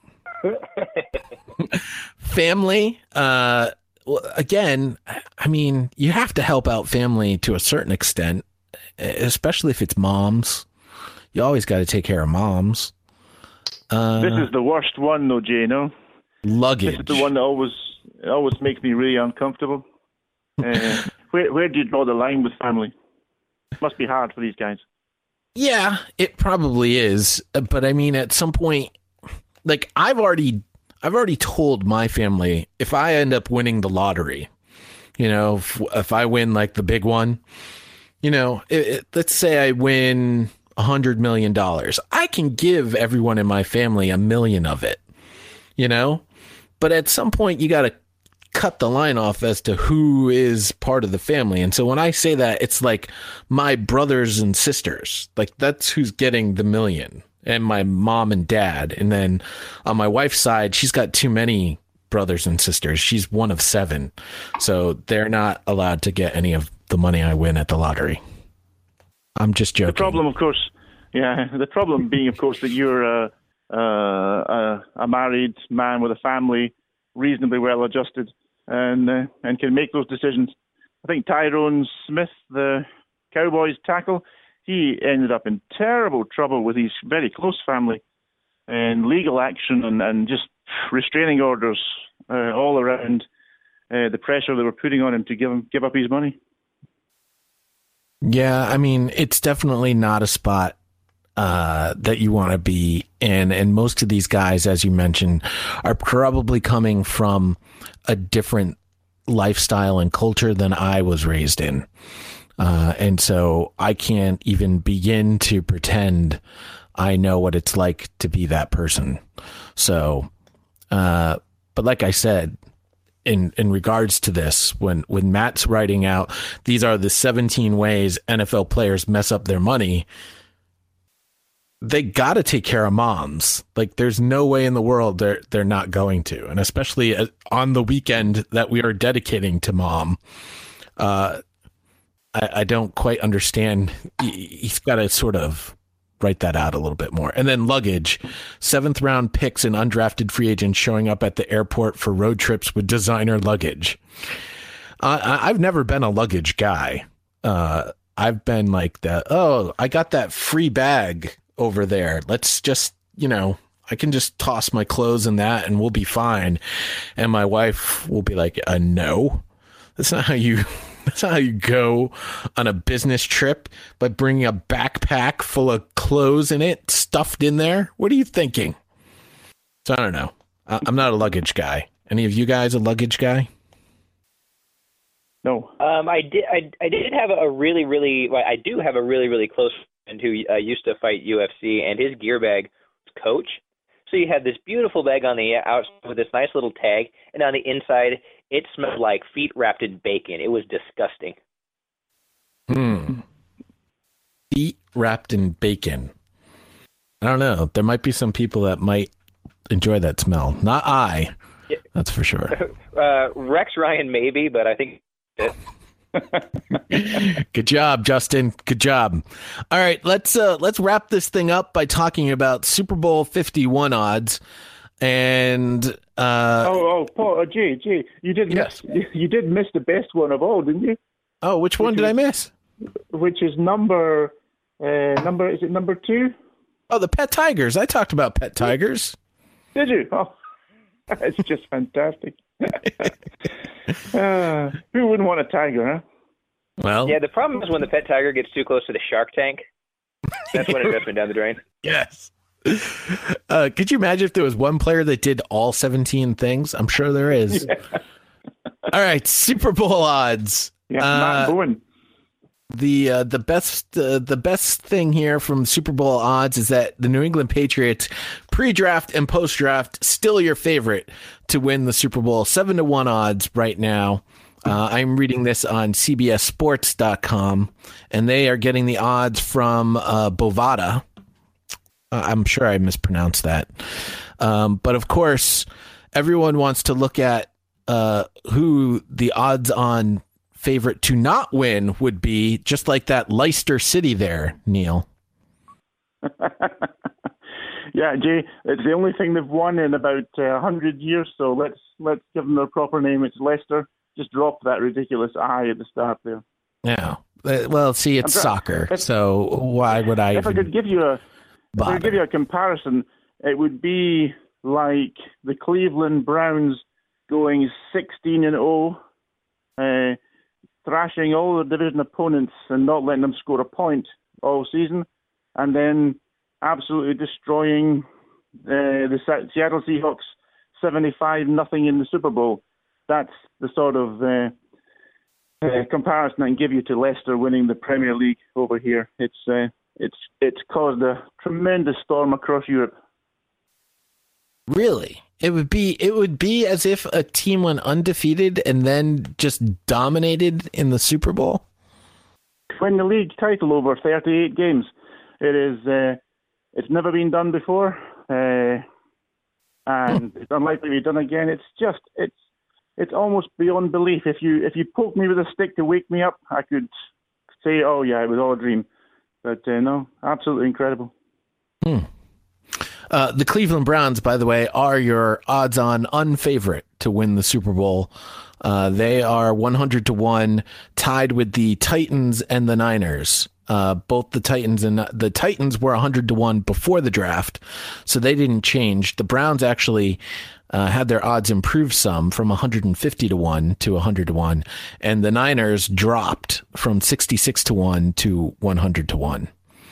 A: Family, well, again, I mean, you have to help out family to a certain extent, especially if it's moms. You always got to take care of moms.
C: This is the worst one, though, Jay, no?
A: Luggage.
C: This is the one that always makes me really uncomfortable. Where do you draw the line with family? Must be hard for these guys.
A: Yeah, it probably is. But I mean, at some point, like I've already told my family, if I end up winning the lottery, you know, if I win like the big one, you know, let's say I win $100 million, I can give everyone in my family $1 million of it, you know, but at some point you got to cut the line off as to who is part of the family. And so when I say that, it's like my brothers and sisters, like that's who's getting the $1 million, and my mom and dad. And then on my wife's side, she's got too many brothers and sisters. She's one of 7. So they're not allowed to get any of the money I win at the lottery. I'm just joking.
C: The problem, of course, the problem being, of course, that you're a married man with a family, reasonably well adjusted, and can make those decisions. I think Tyrone Smith, the Cowboys tackle, he ended up in terrible trouble with his very close family, and legal action and just restraining orders all around the pressure they were putting on him to give up his money.
A: Yeah, I mean, it's definitely not a spot that you want to be in. And most of these guys, as you mentioned, are probably coming from a different lifestyle and culture than I was raised in. And so I can't even begin to pretend I know what it's like to be that person. So, but like I said, in regards to this, when Matt's writing out, these are the 17 ways NFL players mess up their money, they got to take care of moms. Like there's no way in the world they're not going to. And especially on the weekend that we are dedicating to mom, I don't quite understand. He's got to sort of write that out a little bit more. And then luggage, 7th round picks and undrafted free agents showing up at the airport for road trips with designer luggage. I've never been a luggage guy. I've been like I got that free bag over there. Let's just, I can just toss my clothes in that and we'll be fine. And my wife will be like, no, that's not how you That's how you go on a business trip, by bringing a backpack full of clothes in it, stuffed in there. What are you thinking? So I don't know. I'm not a luggage guy. Any of you guys a luggage guy?
C: No.
I: I did have a really, really, well, I do have a really, really close friend who used to fight UFC, and his gear bag was Coach. So you had this beautiful bag on the outside with this nice little tag, and on the inside, it smelled like feet wrapped in bacon. It was disgusting.
A: Feet wrapped in bacon. I don't know. There might be some people that might enjoy that smell. Not I. Yeah. That's for sure.
I: Rex Ryan maybe, but I think it.
A: Good job, Justin. Good job. All right, let's wrap this thing up by talking about Super Bowl 51 odds. And
C: Paul, Jay, you did miss the best one of all, didn't you?
A: Oh, which one did I miss?
C: Which is number 2?
A: Oh, the Pet Tigers. I talked about Pet Tigers.
C: Did you? Oh, it's just fantastic. Who wouldn't want a tiger, huh?
A: Well,
I: yeah, the problem is when the pet tiger gets too close to the Shark Tank. That's when investment down the drain.
A: Yes. Could you imagine if there was one player that did all 17 things? I'm sure there is. Yeah. All right, Super Bowl odds.
C: Yeah, Matt Bowen.
A: The best thing here from Super Bowl odds is that the New England Patriots, pre-draft and post-draft, still your favorite to win the Super Bowl. 7-1 odds right now. I'm reading this on CBSSports.com, and they are getting the odds from Bovada. I'm sure I mispronounced that. But of course, everyone wants to look at who the odds-on favorite to not win would be, just like that Leicester City there, Neil.
C: Yeah, Jay, it's the only thing they've won in about 100 years, so let's give them their proper name. It's Leicester. Just drop that ridiculous I at the start there.
A: Yeah. Well, see, it's soccer, so why would I?
C: If I could give you a comparison, it would be like the Cleveland Browns going 16-0, thrashing all the division opponents and not letting them score a point all season, and then absolutely destroying the Seattle Seahawks 75-0 in the Super Bowl. That's the sort of comparison I can give you to Leicester winning the Premier League over here. It's caused a tremendous storm across Europe.
A: Really? It would be as if a team went undefeated and then just dominated in the Super Bowl.
C: Win the league title over 38 games. It is. It's never been done before, and it's unlikely to be done again. It's almost beyond belief. If you poke me with a stick to wake me up, I could say, "Oh yeah, it was all a dream." But no, absolutely incredible.
A: The Cleveland Browns, by the way, are your odds-on unfavorite to win the Super Bowl. They are 100-1, tied with the Titans and the Niners. Both the Titans were 100-1 before the draft, so they didn't change. The Browns actually had their odds improve some from 150-1 to 100-1, and the Niners dropped from 66-1 to 100-1.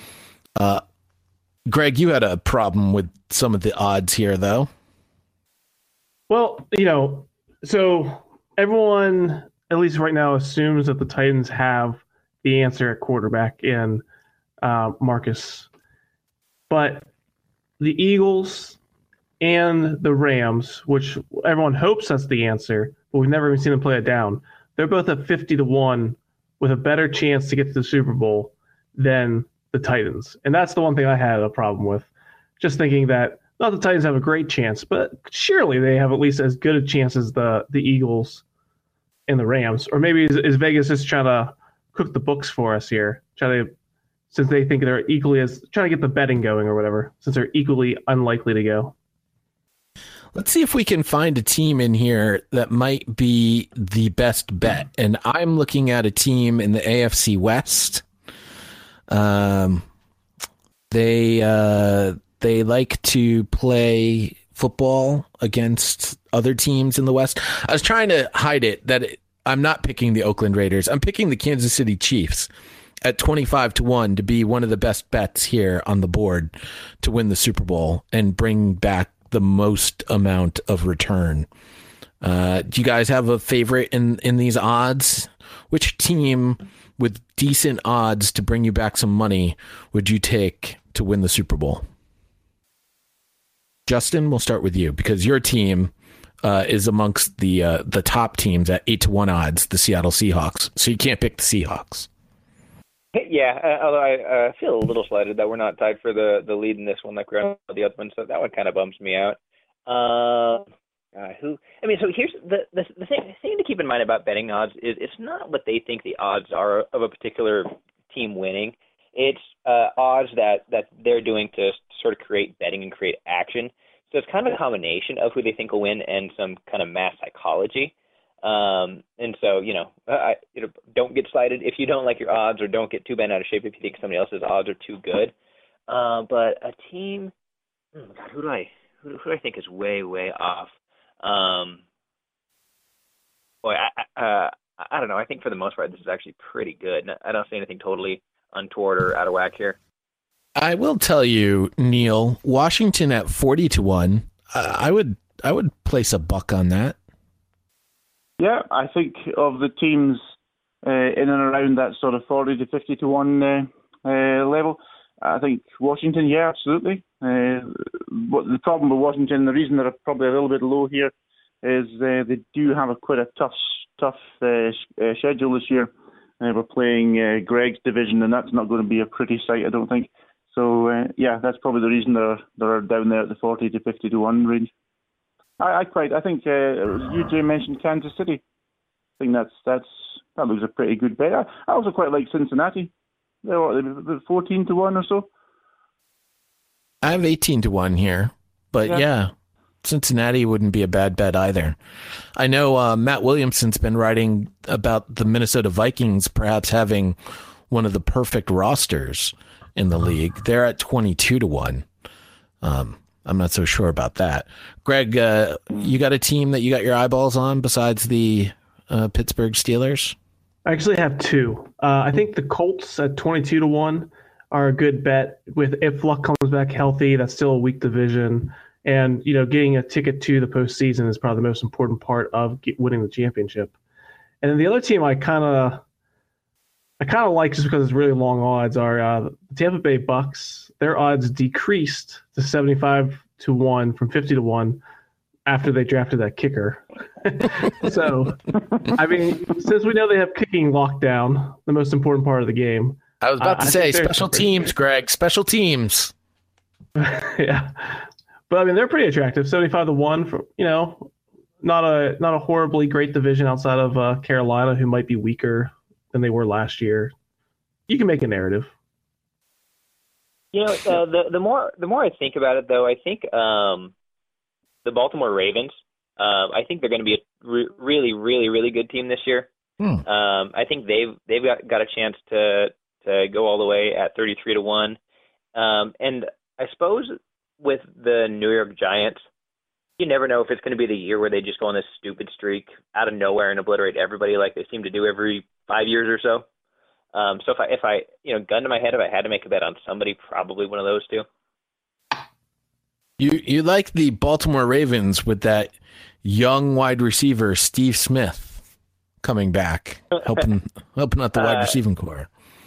A: Greg, you had a problem with some of the odds here, though.
H: Well, so everyone, at least right now, assumes that the Titans have the answer at quarterback in Marcus. But the Eagles and the Rams, which everyone hopes that's the answer, but we've never even seen them play it down, they're both at 50-1 with a better chance to get to the Super Bowl than the Titans. And that's the one thing I had a problem with. Just thinking that not the Titans have a great chance, but surely they have at least as good a chance as the Eagles and the Rams. Or maybe is Vegas just trying to cook the books for us here, since they think they're trying to get the betting going or whatever, since they're equally unlikely to go.
A: Let's see if we can find a team in here that might be the best bet. And I'm looking at a team in the AFC West. They like to play football against other teams in the West. I was trying to hide it that I'm not picking the Oakland Raiders. I'm picking the Kansas City Chiefs at 25-1 to be one of the best bets here on the board to win the Super Bowl and bring back the most amount of return. Do you guys have a favorite in these odds? Which team with decent odds to bring you back some money would you take to win the Super Bowl? Justin, we'll start with you because your team is amongst the top teams at 8-1 odds, the Seattle Seahawks. So you can't pick the Seahawks.
I: Yeah, although I feel a little slighted that we're not tied for the lead in this one like we're on the other one, so that one kind of bums me out. So here's the thing to keep in mind about betting odds is it's not what they think the odds are of a particular team winning. It's odds that they're doing to sort of create betting and create action. So it's kind of a combination of who they think will win and some kind of mass psychology. And so, don't get slighted if you don't like your odds, or don't get too bent out of shape if you think somebody else's odds are too good. But a team, who do I think is way, way off? I don't know. I think for the most part, this is actually pretty good. I don't see anything totally untoward or out of whack here.
A: I will tell you, Neil, Washington at 40-1. I would place a buck on that.
C: Yeah, I think of the teams in and around that sort of 40 to 50-1 level, I think Washington, yeah, absolutely. But the problem with Washington, the reason they're probably a little bit low here, is they do have quite a tough schedule this year. We're playing Greg's division, and that's not going to be a pretty sight, I don't think. So yeah, that's probably the reason they're down there at the 40 to 50-1 range. I think you, Jay, mentioned Kansas City. I think that looks a pretty good bet. I also quite like Cincinnati. They're 14-1 or so.
A: I have 18-1 here, but yeah, Cincinnati wouldn't be a bad bet either. I know Matt Williamson's been writing about the Minnesota Vikings perhaps having one of the perfect rosters in the league. They're at 22-1. I'm not so sure about that. Greg, you got a team that you got your eyeballs on besides the Pittsburgh Steelers?
H: I actually have two. I think the Colts at 22-1 are a good bet. If Luck comes back healthy, that's still a weak division. And, getting a ticket to the postseason is probably the most important part of winning the championship. And then the other team I kind of like, just because it's really long odds, are the Tampa Bay Bucks. Their odds decreased to 75-1 from 50-1 after they drafted that kicker. So, since we know they have kicking lockdown, the most important part of the game.
A: I was about to say special teams, Greg. Special teams.
H: Yeah, but they're pretty attractive. 75-1 for not a horribly great division outside of Carolina, who might be weaker than they were last year. You can make a narrative.
I: The more I think about it, though, I think the Baltimore Ravens. I think they're going to be a really, really, really good team this year. I think they've got a chance to go all the way at 33-1. And I suppose with the New York Giants, you never know if it's going to be the year where they just go on this stupid streak out of nowhere and obliterate everybody like they seem to do every 5 years or so. So if I gun to my head, if I had to make a bet on somebody, probably one of those two.
A: You like the Baltimore Ravens with that young wide receiver Steve Smith coming back, helping out the wide receiving core.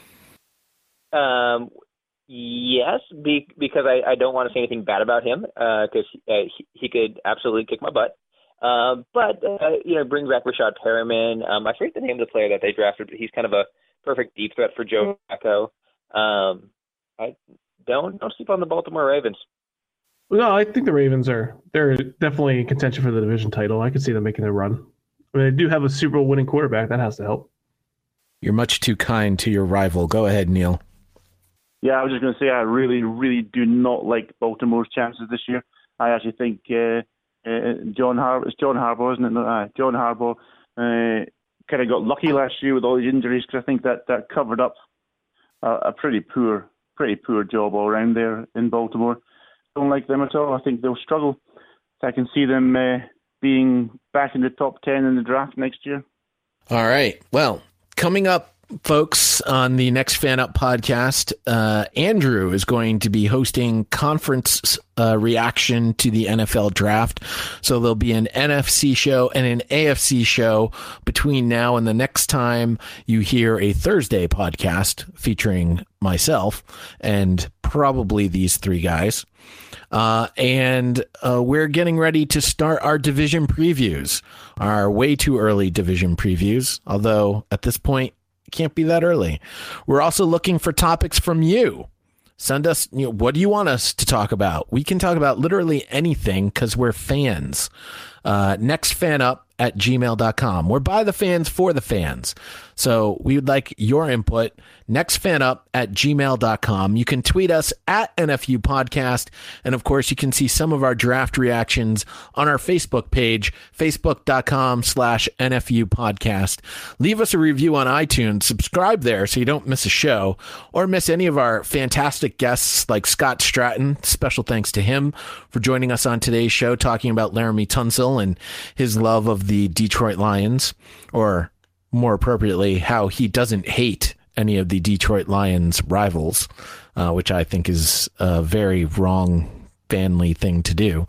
I: Yes, because I don't want to say anything bad about him, because he could absolutely kick my butt. But bring back Rashad Perriman. I forget the name of the player that they drafted, but he's kind of a perfect deep threat for Joe Flacco. I don't sleep on the Baltimore Ravens.
H: No, I think the Ravens they're definitely in contention for the division title. I could see them making a run. They do have a Super Bowl winning quarterback. That has to help.
A: You're much too kind to your rival. Go ahead, Neil.
C: Yeah, I was just going to say I really, really do not like Baltimore's chances this year. I actually think John Harbaugh, isn't it? John Harbaugh kind of got lucky last year with all these injuries, because I think that covered up a pretty poor job all around there in Baltimore. Don't like them at all. I think they'll struggle. I can see them being back in the top 10 in the draft next year.
A: All right. Well, coming up, folks, on the next Fan Up podcast, Andrew is going to be hosting conference reaction to the NFL draft. So there'll be an NFC show and an AFC show between now and the next time you hear a Thursday podcast featuring myself and probably these three guys. And we're getting ready to start our division previews, our way too early division previews, although at this point, can't be that early. We're also looking for topics from you. Send us, what do you want us to talk about? We can talk about literally anything because we're fans. Nextfanup@gmail.com. We're by the fans for the fans. So we would like your input. Nextfanup@gmail.com. You can tweet us at NFU Podcast. And of course, you can see some of our draft reactions on our Facebook page, facebook.com/NFU Podcast. Leave us a review on iTunes. Subscribe there so you don't miss a show or miss any of our fantastic guests like Scott Stratton. Special thanks to him for joining us on today's show, talking about Laremy Tunsil and his love of the Detroit Lions, or more appropriately, how he doesn't hate any of the Detroit Lions rivals, which I think is a very wrong family thing to do.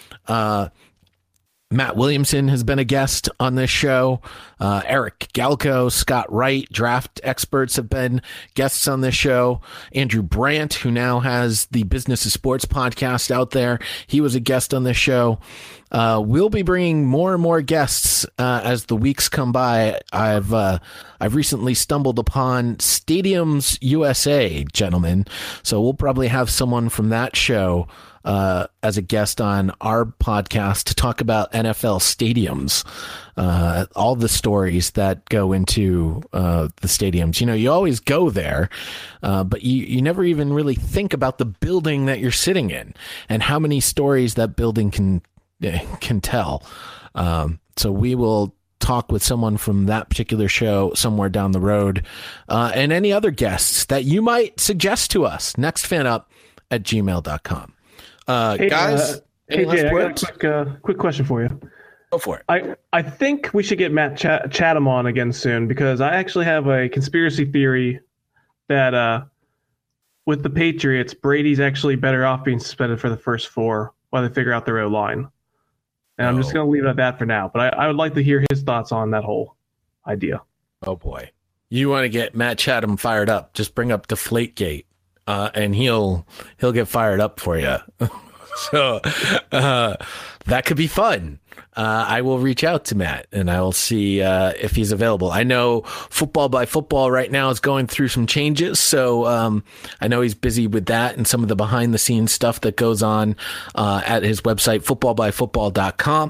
A: Matt Williamson has been a guest on this show. Eric Galco, Scott Wright, draft experts have been guests on this show. Andrew Brandt, who now has the Business of Sports podcast out there, he was a guest on this show. We'll be bringing more and more guests as the weeks come by. I've recently stumbled upon Stadiums USA, gentlemen, so we'll probably have someone from that show as a guest on our podcast to talk about NFL stadiums, all the stories that go into the stadiums. You always go there, but you never even really think about the building that you're sitting in and how many stories that building can tell. So we will talk with someone from that particular show somewhere down the road, and any other guests that you might suggest to us. Nextfanup@gmail.com.
H: Hey,
A: guys,
H: hey Jay, I got a quick question for you.
A: Go for it.
H: I think we should get Matt Chatham on again soon, because I actually have a conspiracy theory that with the Patriots, Brady's actually better off being suspended for the first four while they figure out their O-line. And I'm just going to leave it at that for now. But I would like to hear his thoughts on that whole idea.
A: Oh, boy. You want to get Matt Chatham fired up, just bring up Deflategate, and he'll get fired up for you. So that could be fun. I will reach out to Matt and I will see if he's available. I know Football by Football right now is going through some changes, so I know he's busy with that and some of the behind the scenes stuff that goes on at his website, footballbyfootball.com.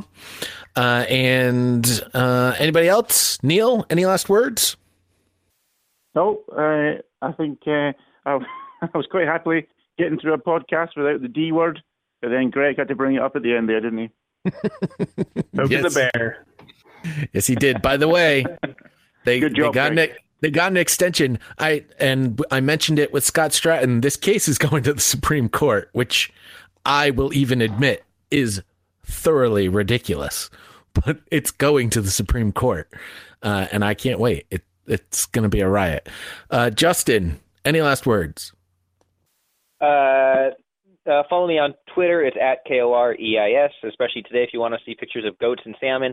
A: And anybody else? Neil, any last words?
C: No, I think I was quite happily getting through a podcast without the D word, but then Greg had to bring it up at the end there, didn't he?
H: Poking the bear.
A: Yes, he did. By the way, they got an extension. I mentioned it with Scott Stratton. This case is going to the Supreme Court, which I will even admit is thoroughly ridiculous, but it's going to the Supreme Court, and I can't wait. It's going to be a riot. Justin, any last words?
I: Follow me on Twitter. It's at KOREIS, especially today if you want to see pictures of goats and salmon.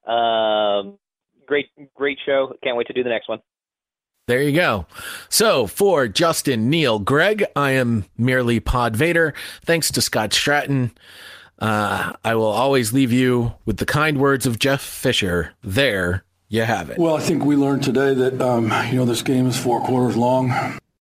I: Great show. Can't wait to do the next one.
A: There you go. So for Justin, Neil, Greg, I am merely Pod Vader. Thanks to Scott Stratton. I will always leave you with the kind words of Jeff Fisher. There you have it.
G: Well, I think we learned today that, this game is 4 quarters long.